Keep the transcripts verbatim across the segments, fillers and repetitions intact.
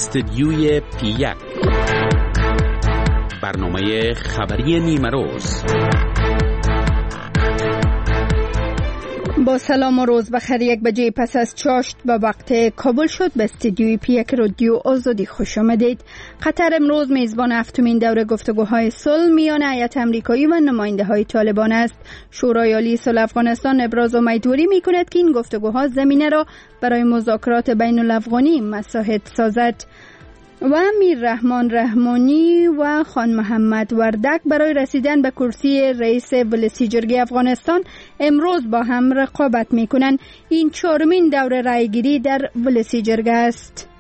استدیوی پی یک، برنامه خبری نیمه روز. با سلام و روز بخیر. یک بجه پس از چاشت به وقت کابل شد. به استدیوی پی یک رادیو آزادی خوش آمدید. قطر امروز میزبان هفتمین دوره گفتگوهای صلح میان هیئت آمریکایی و نماینده های طالبان است. شورای عالی صلح افغانستان ابراز امیدواری میکند که این گفتگوها زمینه را برای مذاکرات بین الافغانی مساعد سازد. و امیر رحمان رحمانی و خان محمد وردک برای رسیدن به کرسی رئیس ولسی جرگه افغانستان امروز با هم رقابت میکنند. این چهارمین دوره رایگیری در ولسی جرگه است.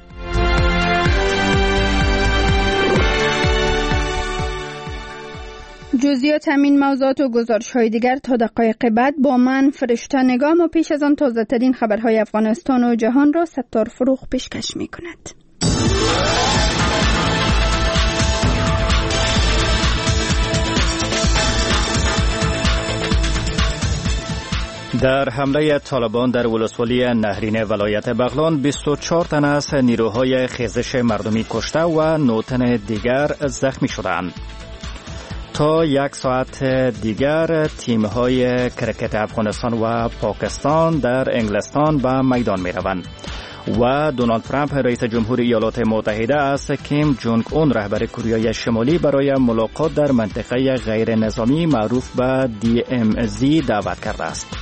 جزئیات همین موضوعات و گزارش های دیگر تا دقایق بعد با من فرشته نگام و پیش از آن تازه ترین خبرهای افغانستان و جهان را ستار فروغ پیشکش می کند. در حمله طالبان در ولسوالی نهرین ولایت بغلان بیست و چهار تن از نیروهای خیزش مردمی کشته و نه تن دیگر زخمی شدند. تا یک ساعت دیگر تیم‌های کرکت افغانستان و پاکستان در انگلستان به میدان می‌روند و دونالد ترامپ رئیس جمهور ایالات متحده از کیم جونگ اون رهبر کره شمالی برای ملاقات در منطقه غیر نظامی معروف به دی ام زی دعوت کرده است.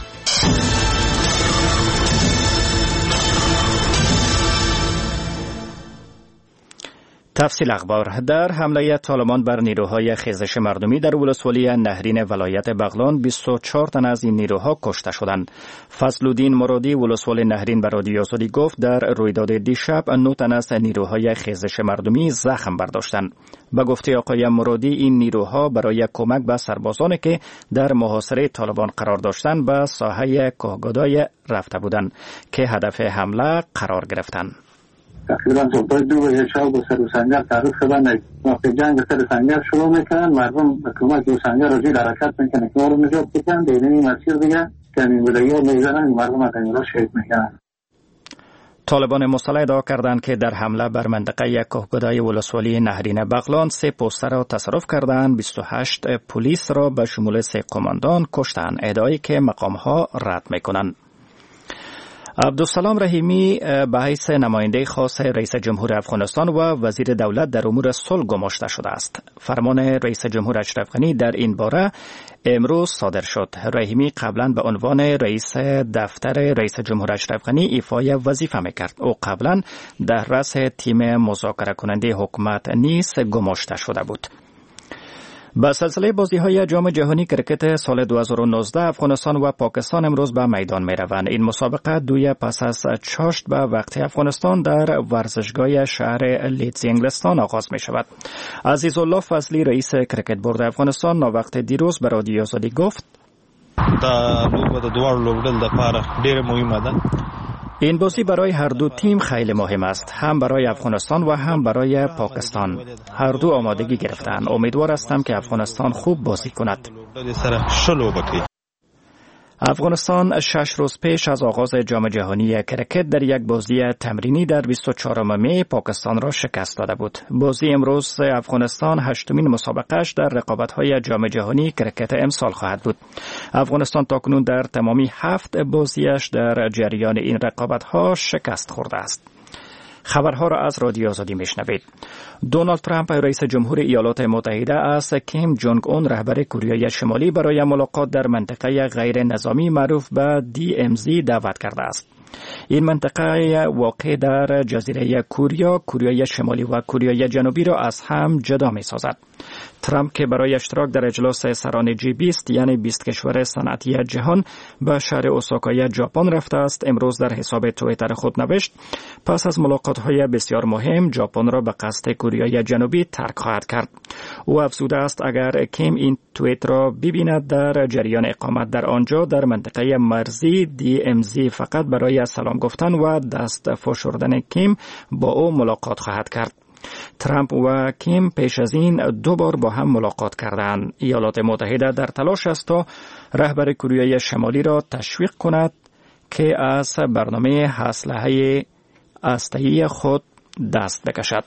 تفصیل اخبار. در حمله طالبان بر نیروهای خیزش مردمی در ولسوالی نهرین ولایت بغلان بیست و چهار تن از این نیروها کشته شدند. فضلالدین مرادی ولسوال نهرین به رادیو آزادی گفت در رویداد دیشب نه تن از نیروهای خیزش مردمی زخم برداشتند. به گفته آقای مرادی این نیروها برای کمک به سربازانی که در محاصره طالبان قرار داشتند به ساحه کوهگدای رفته بودند که هدف حمله قرار گرفتند. تقریبا صبح دو بجه شب به سر سنگر تعرض شدن. وقتی جنگ سر سنگر شروع میکنن مردم حکومت دو سنگر رو زیر حرکت میکنن که ما رو نجات بکنن. در این مسیر دیگه کمی بودایی ها میزنن مردم از این را شهید میکنن. طالبان مسلح ادعا کردند که در حمله بر منطقه کوهگدای ولسوالی نهرین بغلان سه پوستر را تصرف کردند. بیست و هشت پلیس را به شمول سه قماندان کشتند. ادعایی که مقامها رد میکنند. عبدالسلام رحیمی به حیث نماینده خاص رئیس جمهور افغانستان و وزیر دولت در امور صلح گماشته شده است. فرمان رئیس جمهور اشرف غنی در این باره امروز صادر شد. رحیمی قبلا به عنوان رئیس دفتر رئیس جمهور اشرف غنی ایفای وظیفه میکرد. او قبلا در رأس تیم مذاکره کننده حکومت نیز گماشته شده بود. با سلسله بازی‌های جام جهانی کرکت سال دو هزار و نوزده افغانستان و پاکستان امروز به میدان می‌روند. این مسابقه دوی پس از چاشت به وقت افغانستان در ورزشگاه شهر لیدز انگلستان آغاز می‌شود. عزیزالله فضلی رئیس کرکت بورد افغانستان وقت دیروز به رادیو آزادی گفت: دا لوبه د دوړ لوبډل د پاره ډېر مهمه ده. این بازی برای هر دو تیم خیلی مهم است، هم برای افغانستان و هم برای پاکستان. هر دو آمادگی گرفتند. امیدوار هستم که افغانستان خوب بازی کند. افغانستان شش روز پیش از آغاز جام جهانی کرکت در یک بازی تمرینی در بیست و چهارم می پاکستان را شکست داده بود. بازی امروز افغانستان هشتمین مسابقهش در رقابت‌های جام جهانی کرکت امسال خواهد بود. افغانستان تاکنون در تمامی هفت بازیش در جریان این رقابت‌ها شکست خورده است. خبرها را از رادیو آزادی میشنوید. دونالد ترامپ رئیس جمهور ایالات متحده از کیم جونگ اون رهبر کره شمالی برای ملاقات در منطقه غیر نظامی معروف به دی ام زی دعوت کرده است. این منطقه واقع در جزیره کوریا، کره شمالی و کره جنوبی را از هم جدا می سازد. ترامپ که برای اشتراک در اجلاس سران جی بیست یعنی بیست کشور صنعتی جهان به شهر اوساکای ژاپن رفته است، امروز در حساب توییتر خود نوشت پس از ملاقات‌های بسیار مهم ژاپن را به قصد کره جنوبی ترک خواهد کرد. او افزوده است اگر کیم این توییت را ببیند در جریان اقامت در آنجا در منطقه مرزی دی ام زی فقط برای سلام گفتن و دست فشردن کیم با او ملاقات خواهد کرد. ترامپ و کیم پیش از این دو بار با هم ملاقات کردند. ایالات متحده در تلاش است تا رهبر کره شمالی را تشویق کند که از برنامه اسلحه هسته‌ای خود دست بکشد.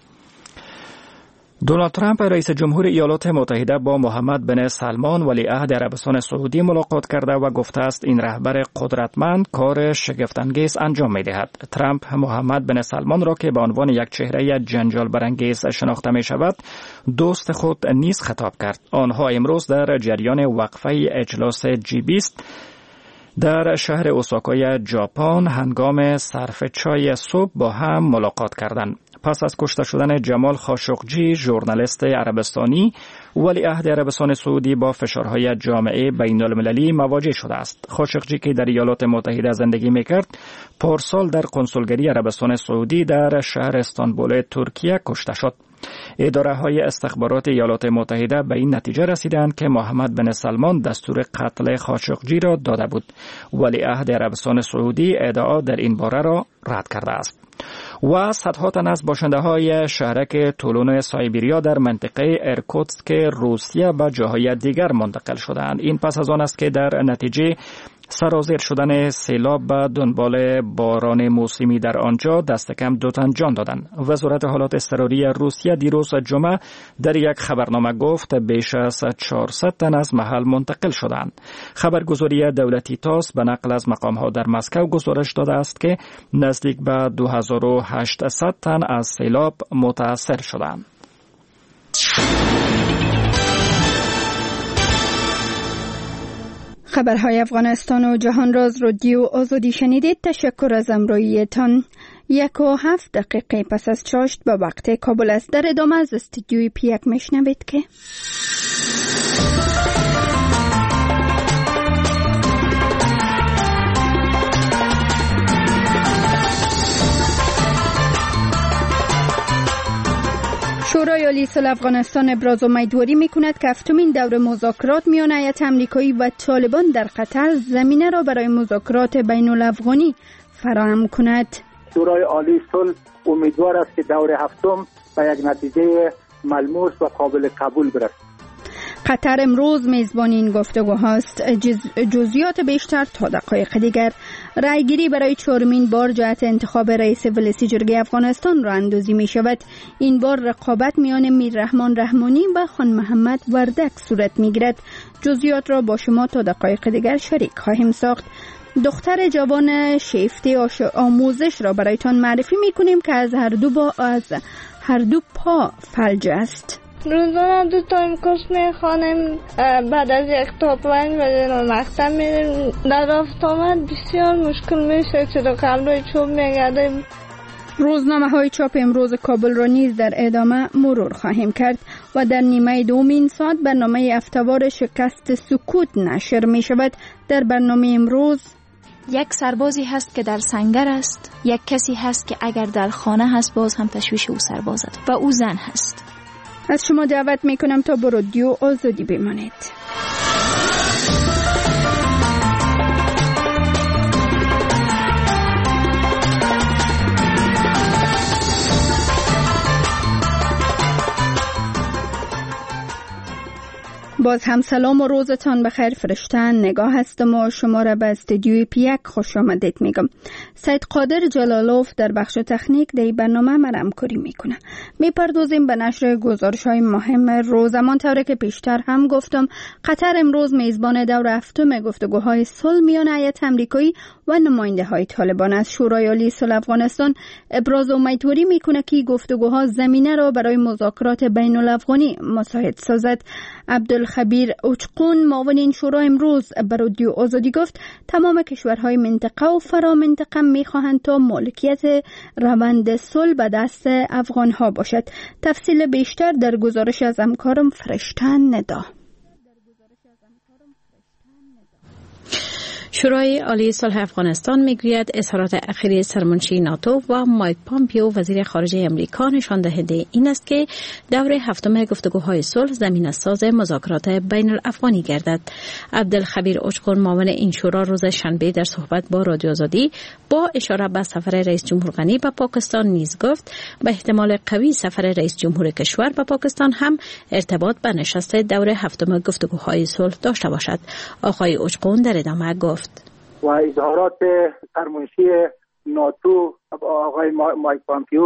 دونالد ترامپ رئیس جمهور ایالات متحده با محمد بن سلمان ولیعهد عربستان سعودی ملاقات کرده و گفته است این رهبر قدرتمند کار شگفت‌انگیز انجام می‌دهد. ترامپ محمد بن سلمان را که به عنوان یک چهره جنجال برانگیز شناخته می‌شود دوست خود نیز خطاب کرد. آنها امروز در جریان وقفه اجلاس جی بیست در شهر اوساکای ژاپن هنگام صرف چای صبح با هم ملاقات کردند. پس از کشته شدن جمال خاشقجی، ژورنالیست عربستانی، ولیعهد عربستان سعودی با فشارهای جامعه بین المللی مواجه شده است. خاشقجی که در ایالات متحده زندگی میکرد، پارسال در کنسولگری عربستان سعودی در شهر استانبول ترکیه کشته شد. اداره های استخبارات ایالات متحده به این نتیجه رسیدند که محمد بن سلمان دستور قتل خاشقجی را داده بود. ولیعهد عربستان سعودی ادعا در این باره را رد کرده است. و صدها تن از باشنده های شهرک تولون سایبریا در منطقه ارکوتسک روسیه به جاهای دیگر منتقل شدند. این پس از آن است که در نتیجه سرازیر شدن سیلاب به دنبال باران موسمی در آنجا دست کم دو تن جان دادند. وزارت حالات اضطراری روسیه دیروز جمعه در یک خبرنامه گفت بیش از چهارصد تن از محل منتقل شدند. خبرگزاری دولتی تاس به نقل از مقام‌ها در مسکو گزارش داده است که نزدیک به دو هزار و هشتصد تن از سیلاب متاثر شدند. خبرهای افغانستان و جهان راز رادیو آزادی شنیدید. تشکر از همراهیتان. یک و هفت دقیقه پس از چاشت به وقت کابل است. در ادامه از استودیوی پیک میشنوید که شورای عالی صلح افغانستان ابراز امیدواری می‌کند که هفتمین دور مذاکرات میان هیئت آمریکایی و طالبان در قطر زمینه را برای مذاکرات بین الافغانی فراهم کند. شورای عالی صلح امیدوار است که دور هفتم به یک نتیجه ملموس و قابل قبول برسد. قطر امروز میزبان این گفتگو هاست. جز... جزئیات بیشتر تا دقایق دیگر. رایگیری برای چهارمین بار جهت انتخاب رئیس ولسی جرگه افغانستان را اندازی می شود. این بار رقابت میان میررحمان رحمانی و خان محمد وردک صورت می گیرد. جزئیات را با شما تا دقایق دیگر شریک خواهیم ساخت. دختر جوان شیفته آموزش را برایتان معرفی می کنیم که از هر دو با از هر دو پا فلج است. روزانه دو تایم کورس میخوانیم، بعد از یک تا پنج بجه مکتب میریم. در رفت آمد بسیار مشکل میشه، چرا قبلای چوب میگردیم. روزنامه های چاپ امروز کابل را نیز در ادامه مرور خواهیم کرد و در نیمه دومین ساعت برنامه افتوار شکست سکوت نشر می شود. در برنامه امروز یک سربازی هست که در سنگر است، یک کسی هست که اگر در خانه هست باز هم تشویش او سرباز است و او زن هست. از شما دعوت می کنم تا با رادیو آزادی بمانید. باز هم سلام و روزتان بخیر فرشتن. نگاه هستم و شما را به استودیوی پیک خوش آمدید میگم. سید قادر جلالوف در بخش تکنیک در برنامه من همکاری میکنه. میپردازیم به نشر گزارش های مهم روز. همانطور که پیشتر هم گفتم قطر امروز میزبان دور هفتم گفتگوهای صلح میان هیئت آمریکایی و نماینده های طالبان است. شورای عالی صلح افغانستان ابراز امیدواری میکنه که گفتگوها زمینه را برای مذاکرات بین الافغانی مساعد سازد. عبدالخبیر اوچقون معاون این شورا امروز به رادیو آزادی گفت تمام کشورهای منطقه و فرامنطقه میخواهند تا مالکیت روند صلح به دست افغانها باشد. تفصیل بیشتر در گزارش از همکارم فرشتن ندا. شورای عالی صلح افغانستان میگوید اظهارات اخیری سرمنشی ناتو و مایک پامپیو وزیر خارجه امریکا نشان دهنده این است که دور هفتم گفتگوهای صلح زمینه ساز مذاکرات بین الافغانی گردد. عبدالخبیر اوچقون معاون این شورا روز شنبه در صحبت با رادیو آزادی با اشاره به سفر رئیس جمهور غنی به پاکستان نیز گفت به احتمال قوی سفر رئیس جمهور کشور به پاکستان هم ارتباط به نشست دور هفتم گفتگوهای صلح داشته باشد. آقای اوچقون در ادامه گفت و اظهارات سرمنشی ناتو آقای مایک پامپیو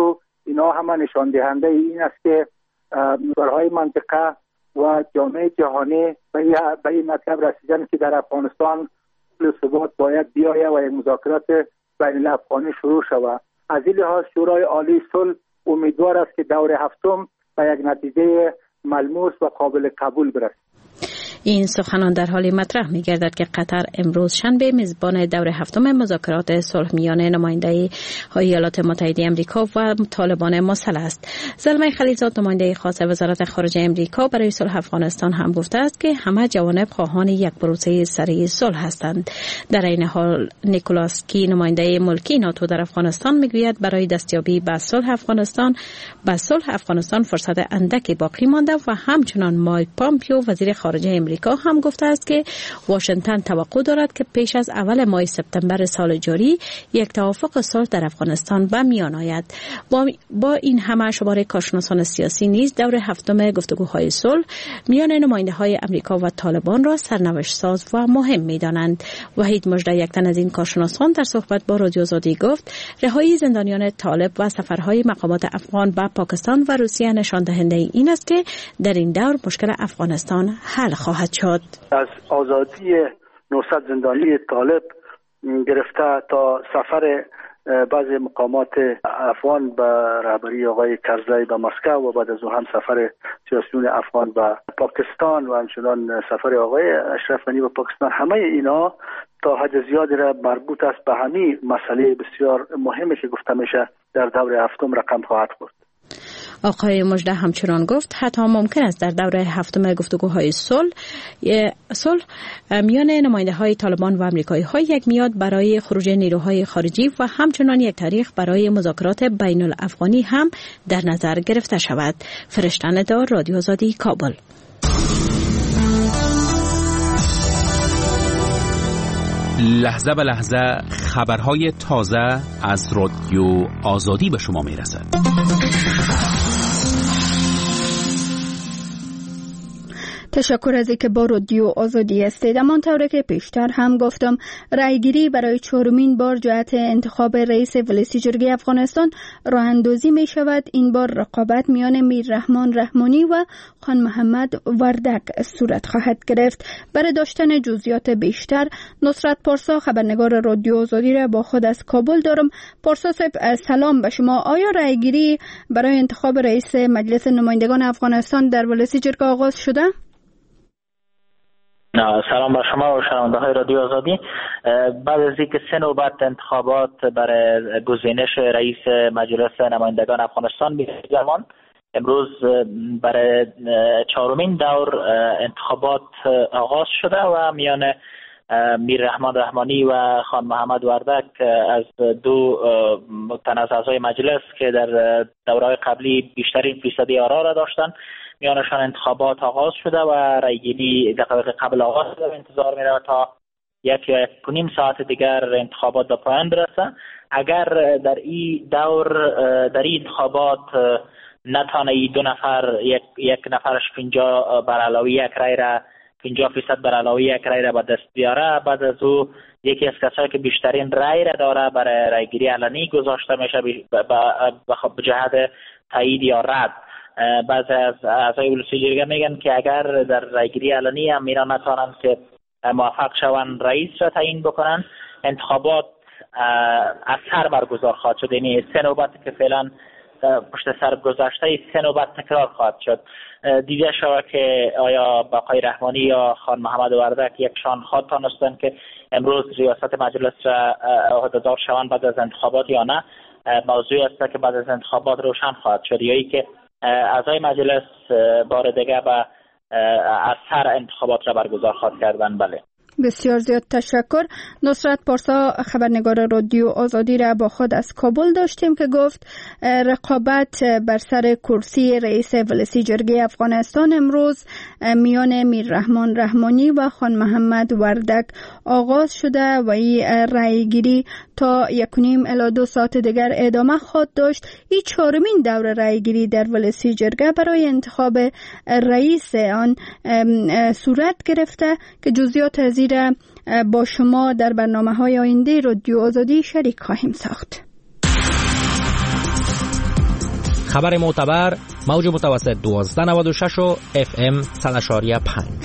اینا همه نشان دهنده این است که کشورهای منطقه و جامعه جهانی به این مطلب رسیدن که در افغانستان ثبات باید بیاید و یک مذاکرات بین الافغانی شروع شود. از این لحاظ شورای عالی صلح امیدوار است که دور هفتم به یک نتیجه ملموس و قابل قبول برسد. این سخنان در حالی مطرح می گردد که قطر امروز شنبه میزبان دور هفتم مذاکرات صلح میان نماینده ایالات متحده آمریکا و طالبان مسلح است. زلمه خلیلزاد نماینده خاص وزارت خارجه آمریکا برای صلح افغانستان هم گفته است که همه جوانب خواهان یک پروسه سریع صلح هستند. در این حال نیکولاس کی نماینده ملکی ناتو در افغانستان میگوید برای دستیابی به صلح افغانستان به صلح افغانستان فرصت اندکی باقی مانده و همچنان مایک پامپیو وزیر خارجه امریکا هم گفته است که واشنگتن توقع دارد که پیش از اول ماه سپتامبر سال جاری یک توافق صلح در افغانستان به میان آید. با, با این همه شمار کارشناسان سیاسی نیز دور هفتم گفتگوهای صلح میان نماینده‌های امریکا و طالبان را سرنوشت ساز و مهم می‌دانند. وحید مژده یک تن از این کارشناسان در صحبت با رادیو آزادی گفت رهایی زندانیان طالب و سفرهای مقامات افغان به پاکستان و روسیه نشان دهنده این است که در این دور مشکل افغانستان حل خواهد شد. از آزادی نهصد زندانی طالب گرفته تا سفر بعضی مقامات افغان به رهبری آقای کرزی به مسکو و بعد از او هم سفر سیاسیون افغان به پاکستان و همچنان سفر آقای اشرف غنی به پاکستان، همه اینا تا حد زیادی را مربوط است به همین مسئله بسیار مهمی که گفته میشه در دور هفتم رقم خواهد خورد. آقای مژده همچنان گفت حتی ممکن است در دوره هفتم گفتگوهای صلح صلح میان نماینده‌های طالبان و آمریکایی‌ها یک میاد برای خروج نیروهای خارجی و همچنان یک تاریخ برای مذاکرات بین الافغانی هم در نظر گرفته شود. فرشتن دار، رادیو آزادی، کابل. لحظه به لحظه خبرهای تازه از رادیو آزادی به شما میرسد. تشکر از اینکه با رادیو آزادی هستید. امان طوری که پیشتر هم گفتم رایگیری برای چهارمین بار جهت انتخاب رئیس ولسی جرگه افغانستان راه اندازی می شود. این بار رقابت میان میر رحمان رحمانی و خان محمد وردک صورت خواهد گرفت. برای داشتن جزئیات بیشتر نصرت پارسا خبرنگار رادیو آزادی را با خود از کابل دارم. پارسا صاحب سلام به شما. آیا رایگیری برای انتخاب رئیس مجلس نمایندگان افغانستان در ولسی جرگه آغاز شده؟ سلام بر شما و شنونده های رادیو آزادی. بعد از اینکه سه نوبت انتخابات برای گزینش رئیس مجلس نمایندگان افغانستان بیرمان، امروز برای چهارمین دور انتخابات آغاز شده و میان میر رحمان رحمانی و خان محمد وردک از دو تن از اعضای مجلس که در دورهای قبلی بیشترین فیصدی آرا را داشتند میانشان انتخابات آغاز شده و رایگیری دقایق قبل آغاز شده. انتظار میره تا یک یک نیم ساعت دیگر انتخابات به پایان برسه. اگر در این دور در این انتخابات نتانه ای دو نفر یک یک نفرش پنجاه بر علاوه یک رای را پنجاه فیصد بر علاوه یک رای را به دست بیاره، بعد از او یکی از کسایی که بیشترین رای را داره برای رایگیری علنی گذاشته میشه به جهت تایید یا رد. بعضی از اعضای ولسی جرگه میگن که اگر در رایگیری علنی هم اینا نتوانند که موفق شوند رئیس را تعیین بکنن، انتخابات از سر برگزار خواهد شد. یعنی سه نوبت که فعلا پشت سر گذشته سه نوبت تکرار خواهد شد. دیده شود که آیا آقای رحمانی یا خان محمد وردک یکشان خواهد تانستند که امروز ریاست مجلس را عهدهدار شوند بعد از انتخابات یا نه. موضوعی است که بعد از انتخابات روشن خواهد شد، یا ای که اعضای مجلس بار دیگه به از سر انتخابات را برگزار خواهد کردن. بله، بسیار زیاد تشکر. نصرت پارسا خبرنگار رادیو آزادی را با خود از کابل داشتیم که گفت رقابت بر سر کرسی رئیس ولسی جرگه افغانستان امروز میان میر رحمان رحمانی و خان محمد وردک آغاز شده و این رایگیری تا یک و نیم الی دو ساعت دیگر ادامه خواهد داشت. این چهارمین دور رایگیری در ولسی جرگه برای انتخاب رئیس آن صورت گرفته که جزئیات از با شما در برنامه‌های آینده رادیو آزادی شریک خواهیم ساخت. خبر معتبر موج متوسط دوازده نود و شش و اف ام صد و پنج.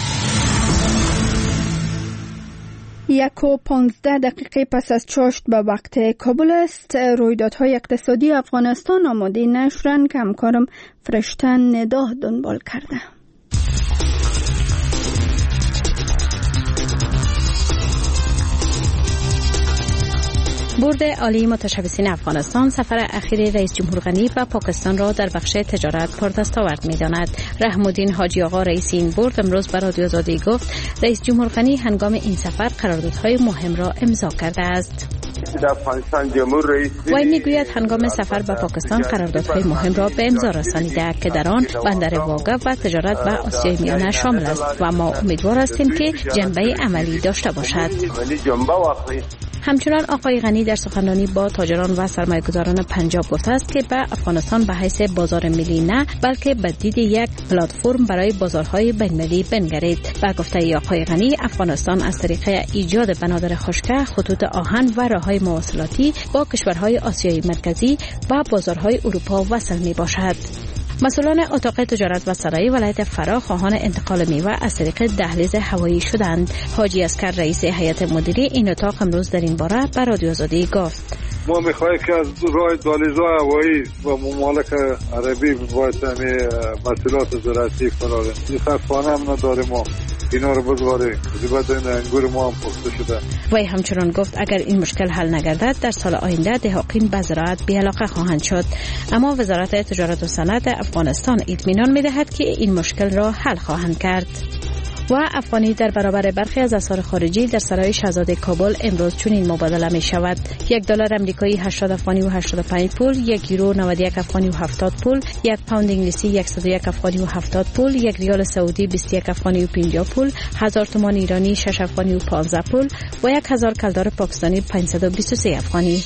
یک و پانزده دقیقه پس از چاشت به وقت کابل است. رویدادهای اقتصادی افغانستان آماده نشرن که همکارم فرشتن ندا دنبال کرده. بورد عالی متشبثین افغانستان سفر اخیر رئیس جمهور غنی به پاکستان را در بخش تجارت پردستاورد می‌داند. رحم الدین حاجی آقا رئیس این بورد امروز به رادیو آزادی گفت رئیس جمهور غنی هنگام این سفر قراردادهای مهم را امضا کرده است. وی میگوید هنگام سفر به پاکستان قراردادهای مهم را به امضا رسانیده که در آن بندر واگه و تجارت به آسیای میانه شامل است و ما امیدوار هستیم که جنبه عملی داشته باشد. همچنان آقای غنی در سخنرانی با تاجران و سرمایه‌گذاران پنجاب گفته است که به افغانستان به حیث بازار ملی نه بلکه به دید یک پلتفرم برای بازارهای بین‌المللی بنگرید. با گفته آقای غنی افغانستان از طریق ایجاد بنادر خشک، خطوط آهن و راههای مواصلاتی با کشورهای آسیای مرکزی و بازارهای اروپا وصل می باشد. مسئولان اتاق تجارت و صنایع ولایت فرا خواهان انتقال میوه از طریق دهلیز هوایی شدند. حاجی اسکر رئیس هیئت مدیره این اتاق امروز در این باره به رادیو آزادی گفت ما میخواهیم که از راه دهلیزهای هوایی و ممالک عربی باید همه مسئولات زراعتی فراریم. متاسفانه هم نداریم ما اینا رو بزواریم. زیبت این انگور ما هم پخته شده. وی همچنان گفت اگر این مشکل حل نگردد در سال آینده دهقان به زراعت بی‌علاقه خواهند شد. اما وزارت تجارت و صنعت افغانستان اطمینان می‌دهد که این مشکل را حل خواهند کرد. و افغانی در برابر برخی از اسعار خارجی در سرای شاهزاده کابل امروز چنین مبادله می شود: یک دلار امریکایی هشتاد افغانی و هشتاد و پنج پول، یک یورو نود و یک افغانی و هفتاد پول، یک پوند انگلیسی صد و یک افغانی و هفتاد پول، یک ریال سعودی بیست و یک افغانی و پنجاه پول، هزار تومان ایرانی شش افغانی و پانزده پول و یک هزار کلدار پاکستانی پانصد و بیست و سه افغانی.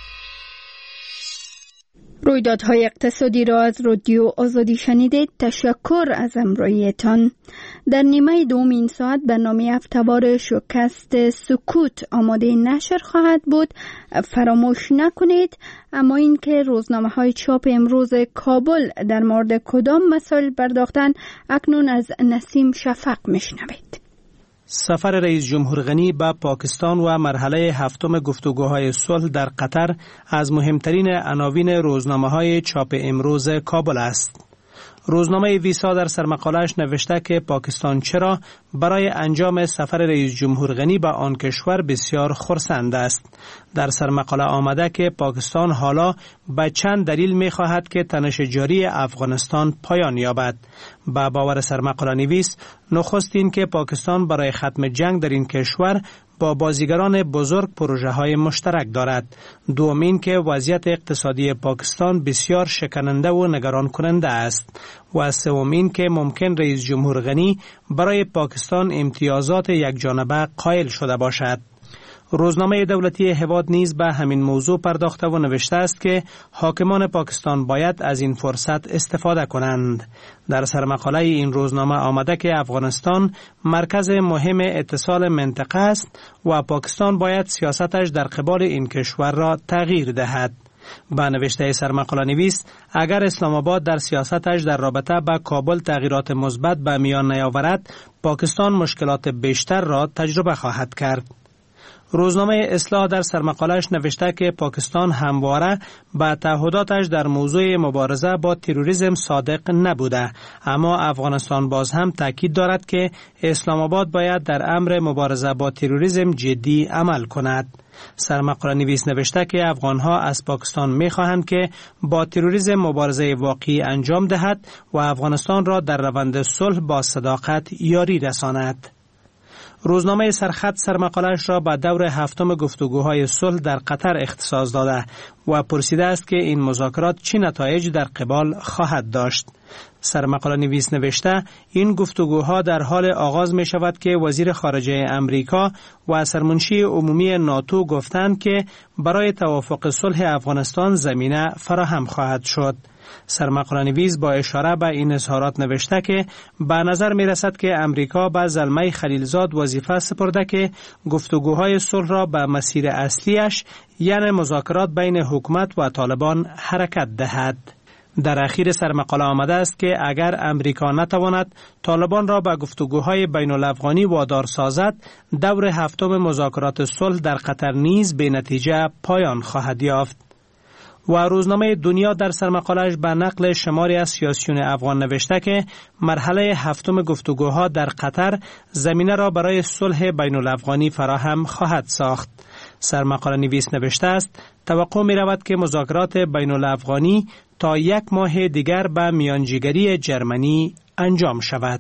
رویدادهای اقتصادی را از رادیو آزادی شنیدید. تشکر از همراهیتان. در نیمه دوم این ساعت برنامه هفته‌وار شوکست سکوت آماده نشر خواهد بود. فراموش نکنید. اما این که روزنامه های چاپ امروز کابل در مورد کدام مسائل پرداختند اکنون از نسیم شفق میشنوید. سفر رئیس جمهور غنی به پاکستان و مرحله هفتم گفتگوهای صلح در قطر از مهمترین عناوین روزنامه‌های چاپ امروز کابل است. روزنامه ویسا در سرمقاله‌اش نوشته که پاکستان چرا برای انجام سفر رئیس جمهور غنی به آن کشور بسیار خرسند است. در سرمقاله آمده که پاکستان حالا به چند دلیل می‌خواهد که تنش جاری افغانستان پایان یابد. با باور سرمقاله نویس، نخست این که پاکستان برای ختم جنگ در این کشور با بازیگران بزرگ پروژه های مشترک دارد. دوم این که وضعیت اقتصادی پاکستان بسیار شکننده و نگران کننده است. و سوم این که ممکن رئیس جمهور غنی برای پاکستان امتیازات یک جانبه قائل شده باشد. روزنامه دولتی هواد نیز به همین موضوع پرداخته و نوشته است که حاکمان پاکستان باید از این فرصت استفاده کنند. در سرمقاله این روزنامه آمده که افغانستان مرکز مهم اتصال منطقه است و پاکستان باید سیاستش در قبال این کشور را تغییر دهد. با نوشته سرمقاله نویس، اگر اسلام آباد در سیاستش در رابطه با کابل تغییرات مثبت به میان نیاورد، پاکستان مشکلات بیشتر را تجربه خواهد کرد. روزنامه اصلاح در سرمقاله‌اش نوشته که پاکستان همواره به تعهداتش در موضوع مبارزه با تروریسم صادق نبوده، اما افغانستان باز هم تاکید دارد که اسلام آباد باید در امر مبارزه با تروریسم جدی عمل کند. سرمقاله نویس نوشته که افغانها از پاکستان می‌خواهند که با تروریسم مبارزه واقعی انجام دهد و افغانستان را در روند صلح با صداقت یاری رساند. روزنامه سرخط سرمقاله‌اش را به دور هفتم گفتگوهای صلح در قطر اختصاص داده و پرسیده است که این مذاکرات چه نتایج در قبال خواهد داشت. سرمقاله نویس نوشته این گفتگوها در حال آغاز می شود که وزیر خارجه امریکا و سرمنشی عمومی ناتو گفتند که برای توافق صلح افغانستان زمینه فراهم خواهد شد. سرمقاله نویس با اشاره به این اظهارات نوشته که به نظر می رسد که امریکا به زلمه خلیلزاد وظیفه سپرده که گفتگوهای صلح را به مسیر اصلیش یعنی مذاکرات بین حکومت و طالبان حرکت دهد. در اخیر سرمقاله آمده است که اگر امریکا نتواند طالبان را به گفتگوهای بین الافغانی وادار سازد، دور هفتم مذاکرات صلح در قطر نیز به نتیجه پایان خواهد یافت. و روزنامه دنیا در سرمقاله‌اش به نقل شماری از سیاسیون افغان نوشته که مرحله هفتم گفتگوها در قطر زمینه را برای صلح بین الافغانی فراهم خواهد ساخت. سرمقاله نویس نوشته است توقع می رود که مذاکرات بین الافغانی تا یک ماه دیگر به میانجیگری جرمنی انجام شود.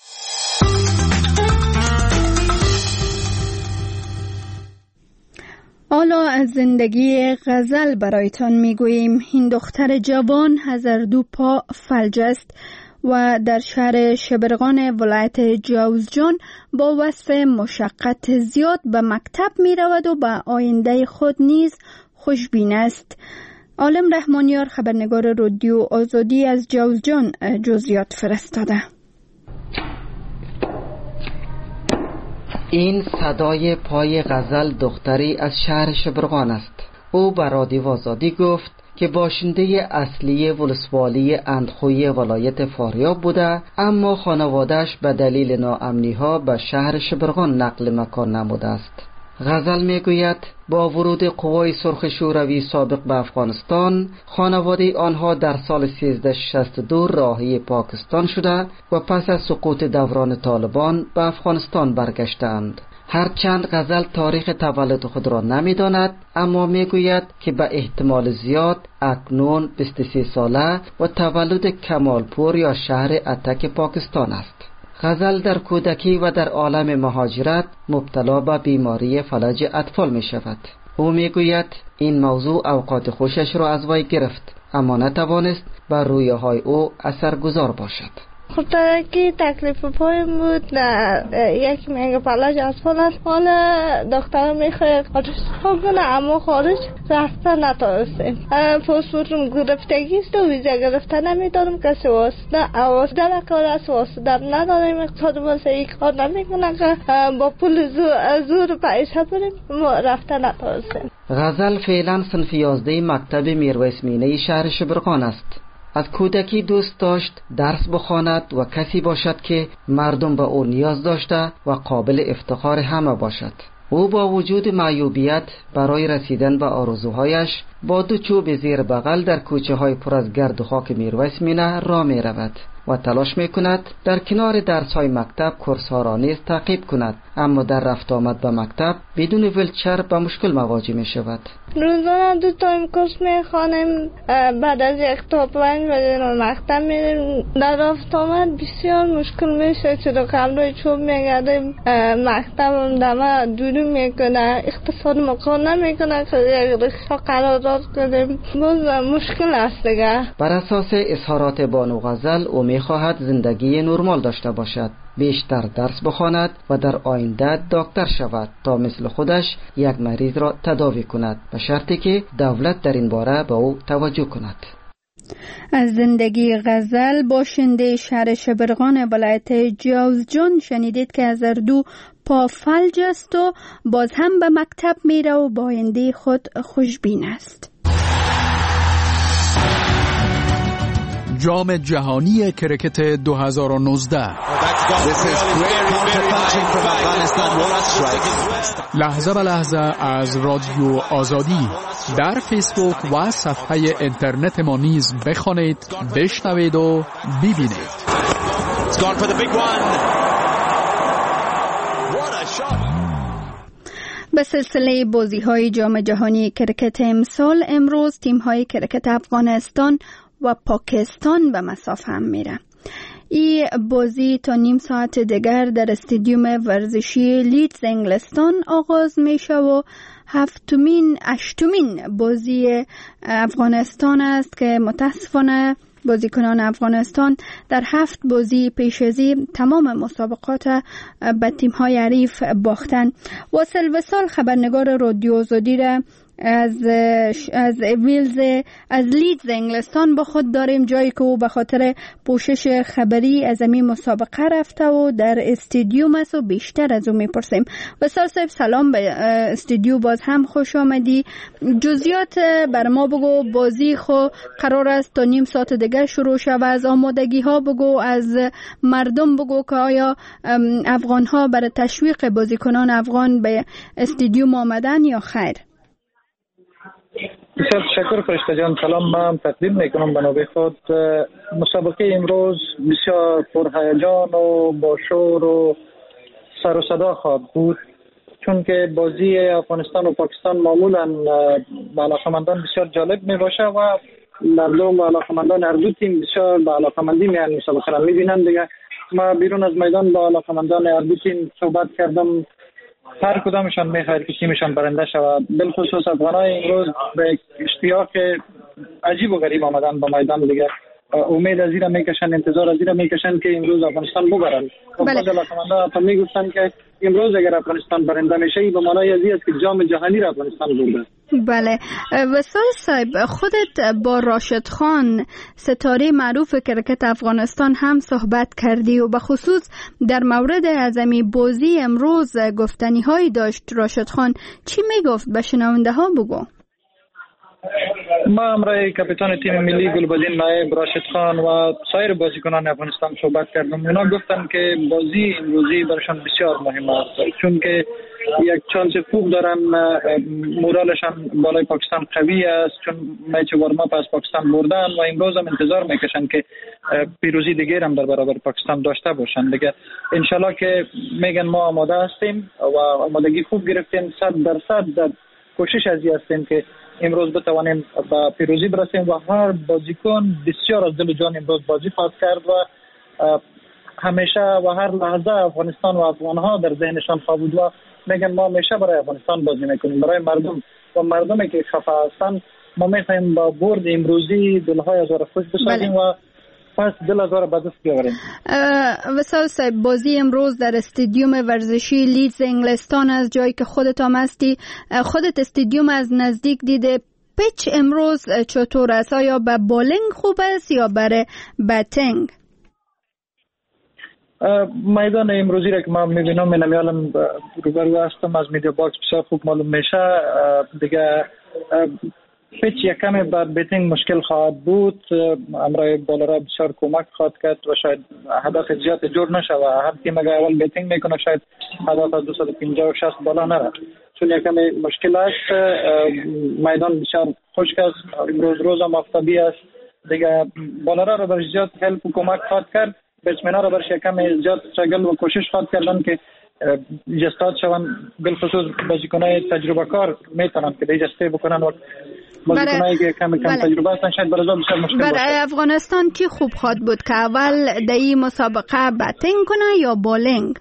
حالا از زندگی غزل برایتان میگوییم. این دختر جوان هزاردو پا فلج است و در شهر شبرغان ولایت جوزجان با وصف مشقت زیاد به مکتب می رود و به آینده خود نیز خوشبین است. عالم رحمانیار خبرنگار رادیو آزادی از جوزجان جزئیات فرستاده. این صدای پای غزل دختری از شهر شبرغان است. او به رادیو آزادی گفت که باشنده اصلی ولسوالی اندخوی ولایت فاریاب بوده، اما خانواده‌اش به دلیل ناامنی‌ها به شهر شبرغان نقل مکان نموده است. غزل میگوید با ورود قوای سرخ شوروی سابق به افغانستان، خانواده آنها در سال سیزده شصت و دو راهی پاکستان شده و پس از سقوط دوران طالبان به افغانستان برگشتند. هرچند غزل تاریخ تولد خود را نمی‌داند، اما میگوید که به احتمال زیاد اکنون بیست و سه ساله و تولد کمالپور یا شهر اتک پاکستان است. غزل در کودکی و در عالم مهاجرت مبتلا به بیماری فلج اطفال می شود. او می گوید این موضوع اوقات خوشش را از وی گرفت، اما نتوانست بر رویه های او اثرگذار باشد. خب ترکی تکلیف پایم بود، یک میگه فلج اطفال است. حالا دکتر میخواد خارج کنه، اما خارج رفتن نتونستیم. پاسپورتم گرفتگی است و ویزا گرفتن نمیدارم، کسی واسطه واسطه نکار است، واسطه نداریم، اقتصاد واسه یک کار نمیکنه که با پول زور, زور پیسه بریم، ما رفتن نتونستیم. غزل فعلا صنف یازده مکتب میرویس مینه شهر شبرغان است. از کودکی دوست داشت درس بخواند و کسی باشد که مردم به او نیاز داشته و قابل افتخار همه باشد. او با وجود معیوبیت برای رسیدن به آرزوهایش با دو چوب زیر بغل در کوچه های پر از گرد و خاک میرویس مینه راه می رود و تلاش می کند در کنار درس های مکتب کورس ها را نیز تعقیب کند، اما در رفت آمد به مکتب بدون ویلچر به مشکل مواجه می شود. روزانه دو تایم کورس می خوانم، بعد از یک تا پنج بجه مکتب میریم. در رفت آمد بسیار مشکل میشه، چرا قبلای چوب میگردیم، مکتبم دمه دورو میکنه، اقتصاد مکان نمیکنه که یک رکشا قرارداد کنیم، باز مشکل است دیگه. بر اساس اظهارات بانو غزل او میخواهد زندگی نرمال داشته باشد، بیشتر درس بخواند و در آینده دکتر شود تا مثل خودش یک مریض را تداوی کند، به شرطی که دولت در این باره به او توجه کند. از زندگی غزل باشنده شهر شبرغان ولایت جوزجان شنیدید که هزاردو پا فلج است و باز هم به مکتب میره و با آینده خود خوشبین است. جام جهانی کرکت دو هزار و نوزده لحظه به لحظه از رادیو آزادی در فیسبوک و صفحه اینترنت ما نیز بخوانید، بشنوید و ببینید. به سلسله بازی های جام جهانی کرکت امسال، امروز تیم های کرکت افغانستان و پاکستان به مسافه هم میره. این بازی تا نیم ساعت دیگر در استادیوم ورزشی لیدز انگلستان آغاز میشه و هفتمین اشتمین بازی افغانستان است که متاسفانه بازیکنان افغانستان در هفت بازی پیش ازی تمام مسابقات به تیم‌های حریف باختن. واصل وصال خبرنگار رادیو آزادی را از از ویلز از لیدز انگلستان با خود داریم، جایی که او به خاطر پوشش خبری از این مسابقه رفته و در استادیوم است و بیشتر از او میپرسیم. وصال صاحب سلام، به استودیو باز هم خوش آمدی. جزئیات بر ما بگو، بازی خو قرار است تا نیم ساعت دیگر شروع شود، از آمادگی ها بگو، از مردم بگو که آیا افغان ها برای تشویق بازیکنان افغان به استادیوم آمدن یا خیر؟ بسیار تشکر فرشته جان. سلام من تقدیم میکنم به نوبه خود. مسابقه امروز بسیار پرهیجان و با شور و سر و صدا خواهد بود، چون که بازی افغانستان و پاکستان معمولا به علاقمندان بسیار جالب می باشه و مردم علاقمندان هر دو تیم بسیار به علاقمندی میان مسابقه را میبینند. دیگه ما بیرون از میدان با علاقمندان هر دو تیم صحبت کردم، هر کدامشان میخواهد که تیمشان برنده شود. بالخصوص افغانای امروز به اشتیاق عجیب و غریب آمدن با میدان. دیگه امید از این میکشن، انتظار از این میکشن که امروز افغانستان ببرند. بله. خود علاقمندان هم میگفتن که امروز اگر افغانستان برنده میشه به معنای از این است که جام جهانی را افغانستان برده. بله. وصال صاحب، خودت با راشد خان ستاره معروف کرکت افغانستان هم صحبت کردی و به خصوص در مورد اعظمی بازی امروز گفتنی هایی داشت. راشد خان چی میگفت به شنونده ها بگو؟ ما امروز کاپیتان تیم ملی گلبدین نایب، راشد خان و سایر بازیکنان افغانستان صحبت کردم. اونا گفتن که بازی امروزی برشان بسیار مهم است، چون که یک چانس خوب دارن، مورالشان بالای پاکستان قوی است، چون میچ وارم اپ از پاکستان بردن و امروز هم انتظار میکشن که پیروزی دیگه هم در برابر پاکستان داشته باشن. دیگه انشالله که میگن ما آماده هستیم و آمادگی خوب گرفتیم، صد درصد در کوشش ازی هستیم که امروز بتوانیم به پیروزی برسیم و هر بازیکن بسیار از دل و جان امروز بازی خواهد کرد و همیشه و هر لحظه افغانستان و افغانها در ذهنشان خواهد بود و میگن ما همیشه برای افغانستان بازی میکنیم، برای مردم و مردمی که خفه هستن. ما میخوایم با برد امروزی دلهای از را خوش بسازیم و پس دل از را به دست بیاوریم. وصال صاحب، بازی امروز در استادیوم ورزشی لیدز انگلستان از جایی که خودت هم هستی، خودت استادیوم از نزدیک دیده، پیچ امروز چطور است؟ آیا به بالینگ خوب است یا برای بتینگ؟ میدان امروزی را که ما میبینم، من نمیالم روبرو هستم از میدیا باکس، بسیار خوب معلوم میشه. دیگه پیچ یک کمی بر بیتینگ مشکل خواهد بود. امرای بالارا بسیار کمک خواهد کرد و شاید هدف زیاد جور نشه و هر تیم اگر اول بیتینگ میکنه شاید هدف از دویست و پنجاه و شصت بالا نره، چون یک کمی مشکل است. میدان بسیار خشک است، امروز روز هم آفتابی است. دیگه بالارا را بر زیاد هلپ و کمک خواهد کرد، بیتسمنا را برش یک کمی زیاد استراگل و کوشش خواهد کردن که جستاد شوند. بالخصوص بازیکنای تجربه کار میتونن که جسته بکنن و بازیکنایی که کم کم تجربه هستن شاید برای بسیار مشکل باشه. برای افغانستان چی خوب خواهد بود که اول در این مسابقه بتینگ کنه یا بالینگ؟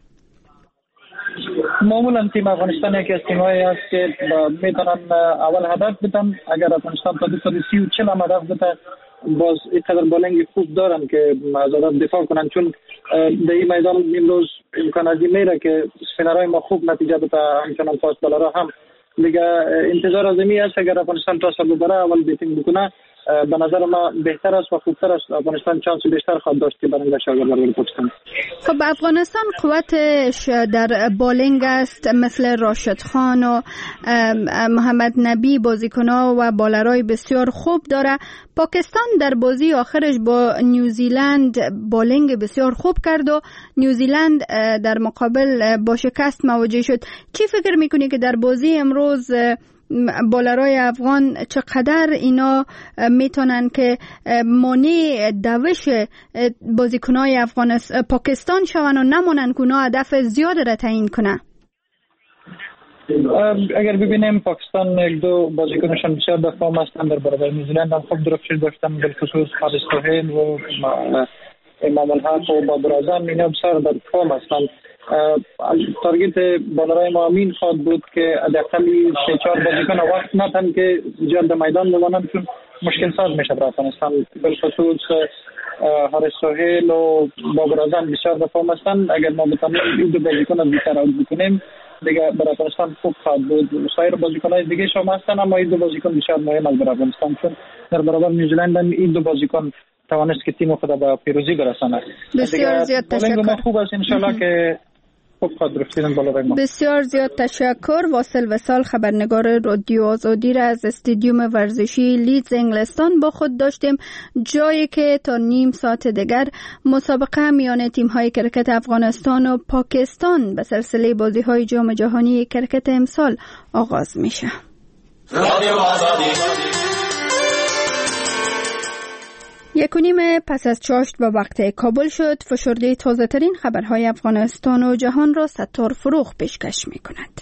معمولا تیم افغانستان یکی از تیمایی است که میتونن اول هدف بدن. اگر افغانستان تا دویست و سی و چهل هم هدف بده، باز اینقدر بالینگ خوب دارن که از هدف دفاع کنن، چون در این میدان امروز امکان از این میره که اسپینرهای ما خوب نتیجه بده، همچنان فاست بالرها هم. دیگه انتظار از این است اگر افغانستان تا سر ببره اول بیتینگ بکنه، به نظر ما بهتر است و خوبتر است. افغانستان چانس بیشتر خواهد داشت که برنده شود برای پاکستان. خب افغانستان قوتش در بالینگ است، مثل راشد خان و محمد نبی بازیکن‌ها و بالرای بسیار خوب داره. پاکستان در بازی آخرش با نیوزیلند بالینگ بسیار خوب کرد و نیوزیلند در مقابل با شکست مواجه شد. چی فکر میکنی که در بازی امروز بالرای افغان چقدر اینا میتونن که مانع دوش بازیکنای افغانستان پاکستان شون و نمونن که اونا هدف زیاد را تعیین کنه؟ اگر ببینیم پاکستان یک دو بازیکنشان بسیار در فرم هستن، در برابر نیوزیلند هم خوب درخشش داشتن، بالخصوص حارث سهیل و امام الحق و بابر اعظم، اینا بسیار در فرم هستن. تارگت بالرای ما امین خواهد بود که حداقل سه چهار بازیکن وقت ندن که زیاد در میدان بمانند، چون مشکل ساز میشه برای افغانستان. بالخصوص حارث سهیل و بابر اعظم بسیار در فرم هستن. اگر ما بتوانیم این دو بازیکن از بیشتر اوت بکنیم دیگه برای افغانستان خوب خواهد بود. سایر بازیکن‌های دیگه هم هستن اما این دو بازیکن بسیار مهم است برای افغانستان، چون در برابر نیوزیلند این دو بازیکن توانست که تیم خود به پیروزی برساند. بسیار زیاد تشکر. خوب است ان شاءالله که بسیار زیاد تشکر. واصل وصال خبرنگار رادیو آزادی را از استادیوم ورزشی لیدز انگلستان با خود داشتیم، جایی که تا نیم ساعت دیگر مسابقه میان تیم‌های کرکت افغانستان و پاکستان به سلسله بازی‌های جام جهانی کرکت امسال آغاز میشه. رادیو آزادی یک و نیم پس از چاشت به وقت کابل شد. فشرده تازه ترین خبرهای افغانستان و جهان را ستار فروغ پیشکش می کند.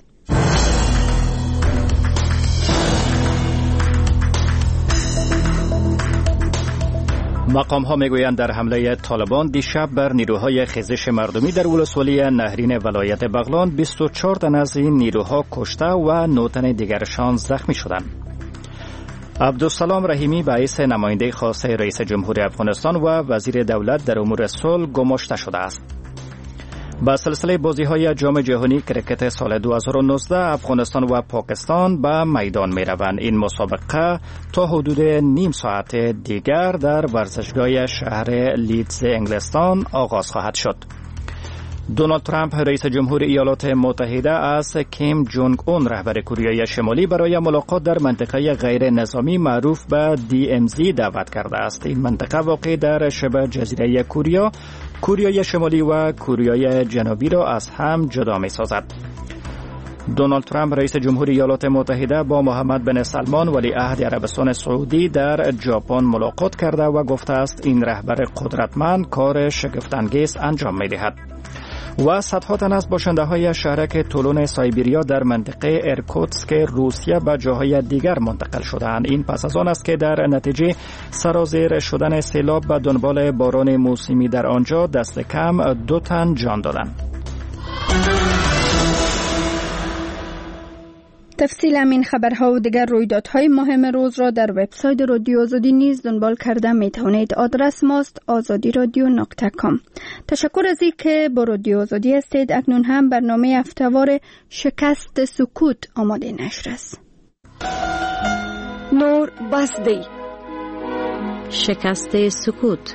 مقام ها می گویند در حمله طالبان دیشب بر نیروهای خیزش مردمی در ولسوالی نهرین ولایت بغلان بیست و چهار تن از این نیروها کشته و نه تن دیگرشان زخمی شدند. عبدالسلام رحیمی باعث نماینده خاص رئیس جمهور افغانستان و وزیر دولت در امور صلح گماشته شده است. با سلسله بازی‌های جام جهانی کرکت سال دو هزار و نوزده افغانستان و پاکستان به میدان می‌روند. این مسابقه تا حدود نیم ساعت دیگر در ورزشگاه شهر لیدز انگلستان آغاز خواهد شد. دونالد ترامپ رئیس جمهور ایالات متحده از کیم جونگ اون رهبر کره شمالی برای ملاقات در منطقه غیر نظامی معروف به دی ام زی دعوت کرده است. این منطقه واقع در شبه جزیره کره، کره شمالی و کره جنوبی را از هم جدا می‌سازد. دونالد ترامپ رئیس جمهور ایالات متحده با محمد بن سلمان ولیعهد عربستان سعودی در ژاپن ملاقات کرده و گفته است این رهبر قدرتمند کار شگفت‌انگیز انجام می‌دهد. و صدها تن از باشنده‌های شهرک تولون سایبریا در منطقه ارکوتسک روسیه به جاهای دیگر منتقل شدند. این پس از آن است که در نتیجه سرازیر شدن سیلاب به دنبال باران موسمی در آنجا دست کم دو تن جان دادند. تفصیل همین خبرها و دیگر رویدادهای مهم روز را در وبسایت رادیو آزادی نیز دنبال کرده می توانید. آدرس ماست آزادی رادیو نقطه کام. تشکر از اینکه با رادیو آزادی هستید. اکنون هم برنامه هفته‌وار شکست سکوت آماده نشر است. نور بسدی شکست سکوت.